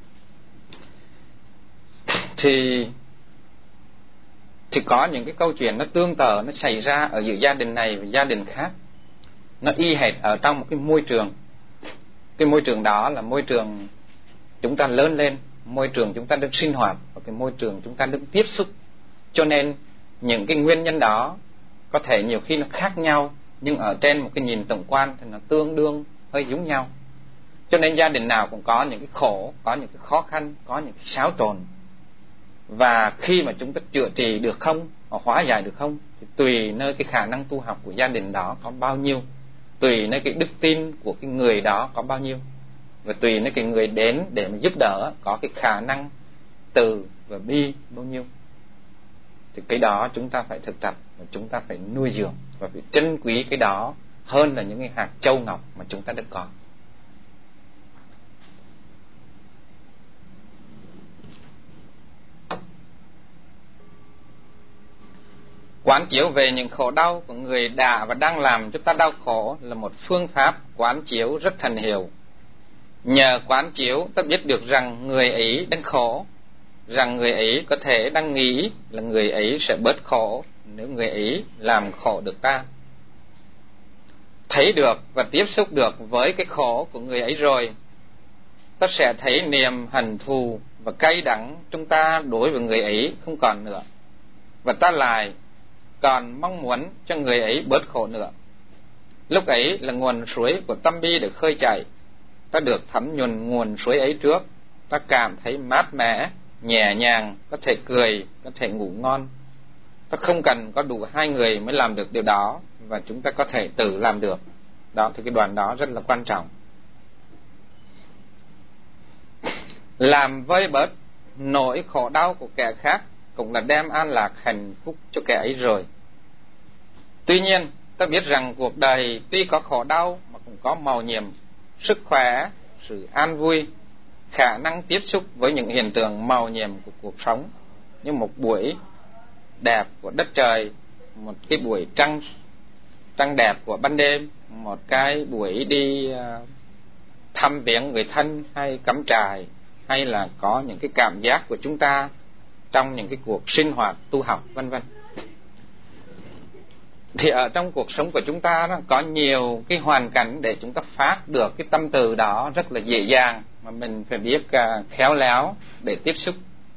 Thì thì có những cái câu chuyện nó tương tự nó xảy ra ở giữa gia đình này và gia đình khác. Nó y hệt ở trong một cái môi trường. Cái môi trường đó là môi trường chúng ta lớn lên, môi trường chúng ta được sinh hoạt, và cái môi trường chúng ta được tiếp xúc. Cho nên những cái nguyên nhân đó có thể nhiều khi nó khác nhau, nhưng ở trên một cái nhìn tổng quan thì nó tương đương hơi giống nhau. Cho nên gia đình nào cũng có những cái khổ, có những cái khó khăn, có những cái xáo trộn. Và khi mà chúng ta chữa trị được không, hoặc hóa giải được không, thì tùy nơi cái khả năng tu học của gia đình đó có bao nhiêu, tùy nơi cái đức tin của cái người đó có bao nhiêu, và tùy nơi cái người đến để mà giúp đỡ có cái khả năng từ và bi bao nhiêu. Thì cái đó chúng ta phải thực tập, và chúng ta phải nuôi dưỡng, và phải trân quý cái đó hơn là những cái hạt châu ngọc mà chúng ta được có. Quán chiếu về những khổ đau của người đã và đang làm chúng ta đau khổ là một phương pháp quán chiếu rất thần hiệu. Nhờ quán chiếu ta biết được rằng người ấy đang khổ, rằng người ấy có thể đang nghĩ là người ấy sẽ bớt khổ nếu người ấy làm khổ được ta. Thấy được và tiếp xúc được với cái khổ của người ấy rồi, ta sẽ thấy niềm hận thù và cay đắng chúng ta đối với người ấy không còn nữa, và ta lại còn mong muốn cho người ấy bớt khổ nữa. Lúc ấy là nguồn suối của tâm bi được khơi chảy. Ta được thấm nhuần nguồn suối ấy trước, ta cảm thấy mát mẻ, nhẹ nhàng, có thể cười, có thể ngủ ngon. Ta không cần có đủ hai người mới làm được điều đó, và chúng ta có thể tự làm được. Đó thì cái đoạn đó rất là quan trọng. làm vơi bớt nỗi khổ đau của kẻ khác cũng là đem an lạc hạnh phúc cho kẻ ấy rồi. Tuy nhiên, ta biết rằng cuộc đời tuy có khổ đau mà cũng có màu nhiệm, sức khỏe, sự an vui, khả năng tiếp xúc với những hiện tượng màu nhiệm của cuộc sống, như một buổi đẹp của đất trời, một cái buổi trăng trăng đẹp của ban đêm, một cái buổi đi uh, thăm viếng người thân hay cắm trại, hay là có những cái cảm giác của chúng ta trong những cái cuộc sinh hoạt tu học vân vân. Thì ở trong cuộc sống của chúng ta đó, có nhiều cái hoàn cảnh để chúng ta phát được cái tâm từ đó rất là dễ dàng, mà mình phải biết uh, khéo léo để tiếp xúc.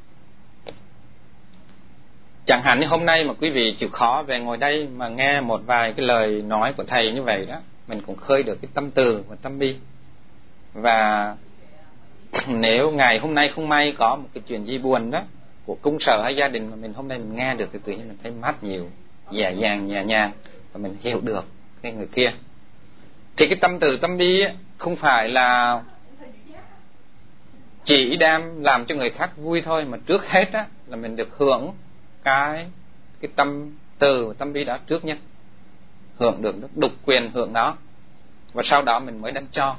Chẳng hạn như hôm nay mà quý vị chịu khó về ngồi đây mà nghe một vài cái lời nói của thầy như vậy đó, mình cũng khơi được cái tâm từ và tâm bi. Và nếu ngày hôm nay không may có một cái chuyện gì buồn đó của công sở hay gia đình mà mình hôm nay mình nghe được thì tự nhiên mình thấy mát nhiều, dễ dàng nhẹ nhàng, và mình hiểu được cái người kia. Thì cái tâm từ tâm bi ấy, không phải là chỉ đem làm cho người khác vui thôi, mà trước hết á là mình được hưởng cái cái tâm từ tâm bi đó trước nhất, hưởng được độc quyền hưởng đó, và sau đó mình mới đem cho.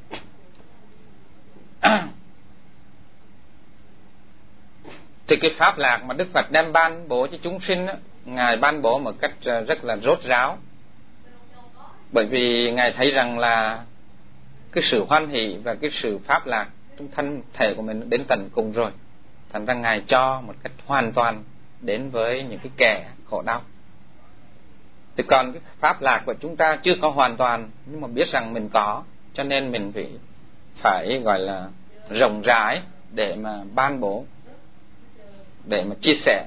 Thì cái pháp lạc mà Đức Phật đem ban bố cho chúng sinh á, Ngài ban bố một cách rất là rốt ráo, bởi vì Ngài thấy rằng là cái sự hoan hỷ và cái sự pháp lạc trong thân thể của mình đến tận cùng rồi, thành ra Ngài cho một cách hoàn toàn đến với những cái kẻ khổ đau. Thì còn cái pháp lạc của chúng ta chưa có hoàn toàn, nhưng mà biết rằng mình có, cho nên mình phải phải gọi là rộng rãi để mà ban bố, để mà chia sẻ.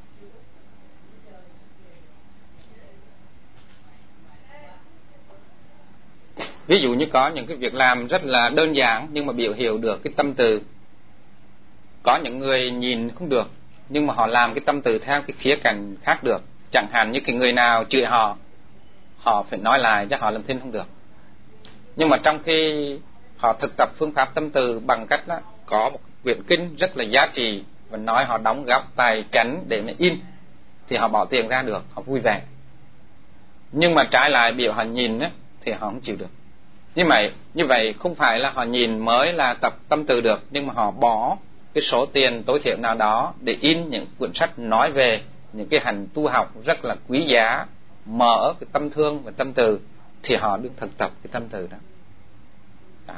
Ví dụ như có những cái việc làm rất là đơn giản nhưng mà biểu hiện được cái tâm từ. Có những người nhìn không được nhưng mà họ làm cái tâm từ theo cái khía cạnh khác được. Chẳng hạn như cái người nào chửi họ, họ phải nói lại cho họ làm thinh không được. Nhưng mà trong khi họ thực tập phương pháp tâm từ bằng cách đó, có một quyển kinh rất là giá trị và nói họ đóng góp tài chánh để mà in, thì họ bỏ tiền ra được, họ vui vẻ. Nhưng mà trái lại biểu họ nhìn á, thì họ không chịu được. Như vậy, như vậy không phải là họ nhìn mới là tập tâm từ được, nhưng mà họ bỏ cái số tiền tối thiểu nào đó để in những quyển sách nói về những cái hành tu học rất là quý giá, mở cái tâm thương và tâm từ, thì họ được thực tập cái tâm từ đó. Đó.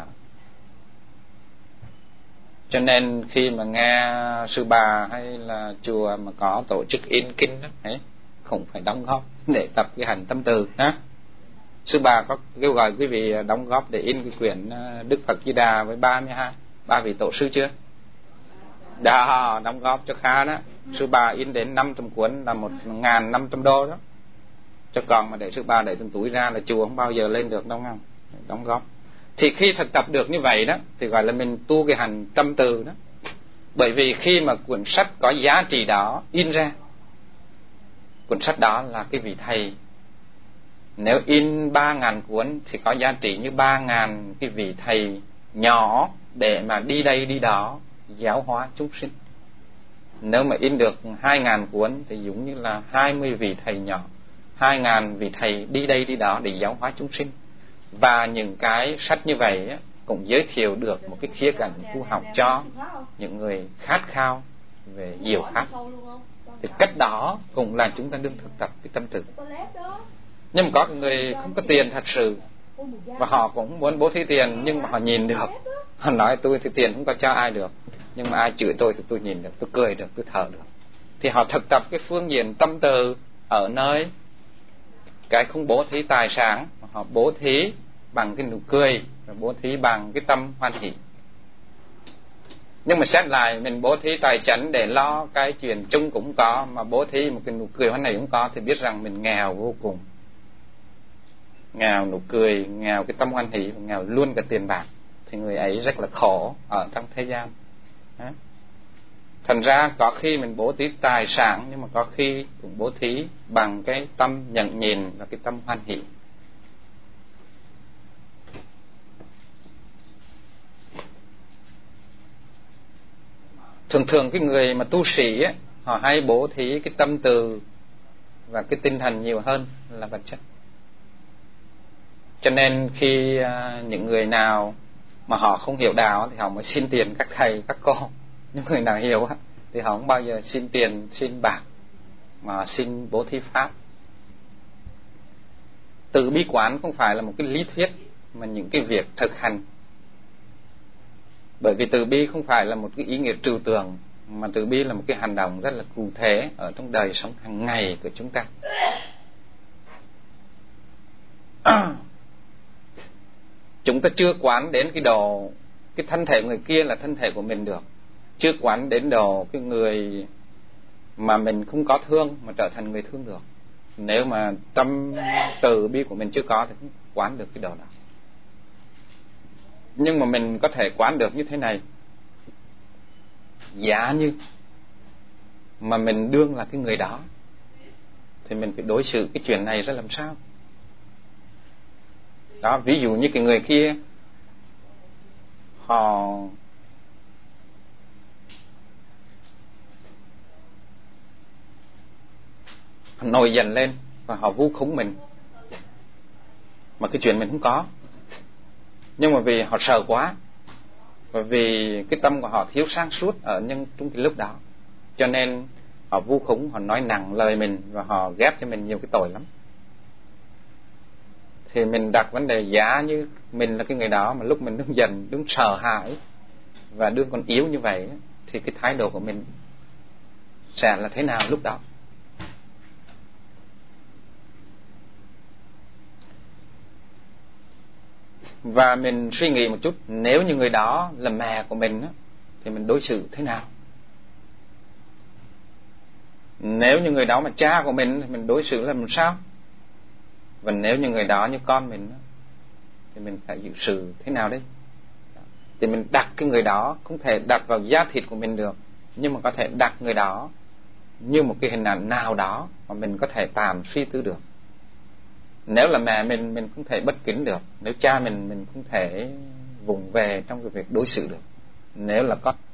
Cho nên khi mà nghe sư bà hay là chùa mà có tổ chức in kinh đó, ấy, không phải đóng góp để tập cái hành tâm từ đó. Sư bà có kêu gọi quý vị đóng góp để in cái quyển Đức Phật Di Đà với ba mươi hai ba vị tổ sư chưa? Đã đóng góp cho khá đó. Sư bà in đến năm trăm cuốn là một ngàn năm trăm đô đó. Cho còn mà để sư bà để từng túi ra là chùa không bao giờ lên được đâu không? Đóng góp. Thì khi thực tập được như vậy đó thì gọi là mình tu cái hành tâm từ đó. Bởi vì khi mà cuốn sách có giá trị đó in ra, cuốn sách đó là cái vị thầy. Nếu in ba ngàn cuốn thì có giá trị như ba ngàn cái vị thầy nhỏ để mà đi đây đi đó giáo hóa chúng sinh. Nếu mà in được hai ngàn cuốn thì giống như là hai mươi vị thầy nhỏ, hai ngàn vị thầy đi đây đi đó để giáo hóa chúng sinh. Và những cái sách như vậy á, cũng giới thiệu được một cái khía cạnh tu học cho những người khát khao về diệu pháp. Thì cách đó cũng là chúng ta đương thực tập cái tâm từ. Nhưng mà có người không có tiền thật sự, và họ cũng muốn bố thí tiền, nhưng mà họ nhìn được, họ nói tôi thì tiền không có cho ai được, nhưng mà ai chửi tôi thì tôi nhìn được, tôi cười được, tôi thở được. Thì họ thực tập cái phương diện tâm từ ở nơi cái không bố thí tài sản, họ bố thí bằng cái nụ cười, và bố thí bằng cái tâm hoan hỷ. Nhưng mà xét lại, mình bố thí tài chánh để lo cái chuyện chung cũng có, mà bố thí một cái nụ cười hoan hỷ cũng có, thì biết rằng mình nghèo vô cùng. Nghèo nụ cười, nghèo cái tâm hoan hỷ, nghèo luôn cả tiền bạc, thì người ấy rất là khổ ở trong thế gian. Đó. Thành ra có khi mình bố thí tài sản, nhưng mà có khi cũng bố thí bằng cái tâm nhận nhìn và cái tâm hoan hỷ. thường thường cái người mà tu sĩ ấy, họ hay bố thí cái tâm từ và cái tinh thần nhiều hơn là vật chất. Cho nên khi uh, những người nào mà họ không hiểu đạo thì họ mới xin tiền các thầy các cô. Những người nào hiểu thì họ không bao giờ xin tiền, xin bạc, mà xin bố thí pháp. Từ bi quán không phải là một cái lý thuyết, mà những cái việc thực hành. Bởi vì từ bi không phải là một cái ý nghĩa trừu tượng, mà từ bi là một cái hành động rất là cụ thể ở trong đời sống hàng ngày của chúng ta. Chúng ta chưa quán đến cái độ cái thân thể người kia là thân thể của mình được, chưa quán đến độ cái người mà mình không có thương mà trở thành người thương được. Nếu mà tâm từ bi của mình chưa có thì không quán được cái độ đó. Nhưng mà mình có thể quán được như thế này: giả như mà mình đương là cái người đó thì mình phải đối xử cái chuyện này ra làm sao đó. Ví dụ như cái người kia họ nổi giận lên và họ vu khống mình, mà cái chuyện mình không có, nhưng mà vì họ sợ quá, và vì cái tâm của họ thiếu sáng suốt ở những trong cái lúc đó, cho nên họ vu khống, họ nói nặng lời mình và họ ghép cho mình nhiều cái tội lắm. Thì mình đặt vấn đề giả như mình là cái người đó, mà lúc mình đứng giận, đứng sợ hãi và đương còn yếu như vậy, thì cái thái độ của mình sẽ là thế nào lúc đó? Và mình suy nghĩ một chút, nếu như người đó là mẹ của mình thì mình đối xử thế nào? Nếu như người đó mà cha của mình thì mình đối xử làm sao? Và nếu như người đó như con mình thì mình phải xử sự thế nào đấy? Thì mình đặt cái người đó, không thể đặt vào da thịt của mình được, nhưng mà có thể đặt người đó như một cái hình ảnh nào đó mà mình có thể tạm suy tư được. Nếu là mẹ mình, mình không thể bất kính được. Nếu cha mình, mình không thể vùng về trong cái việc đối xử được. Nếu là con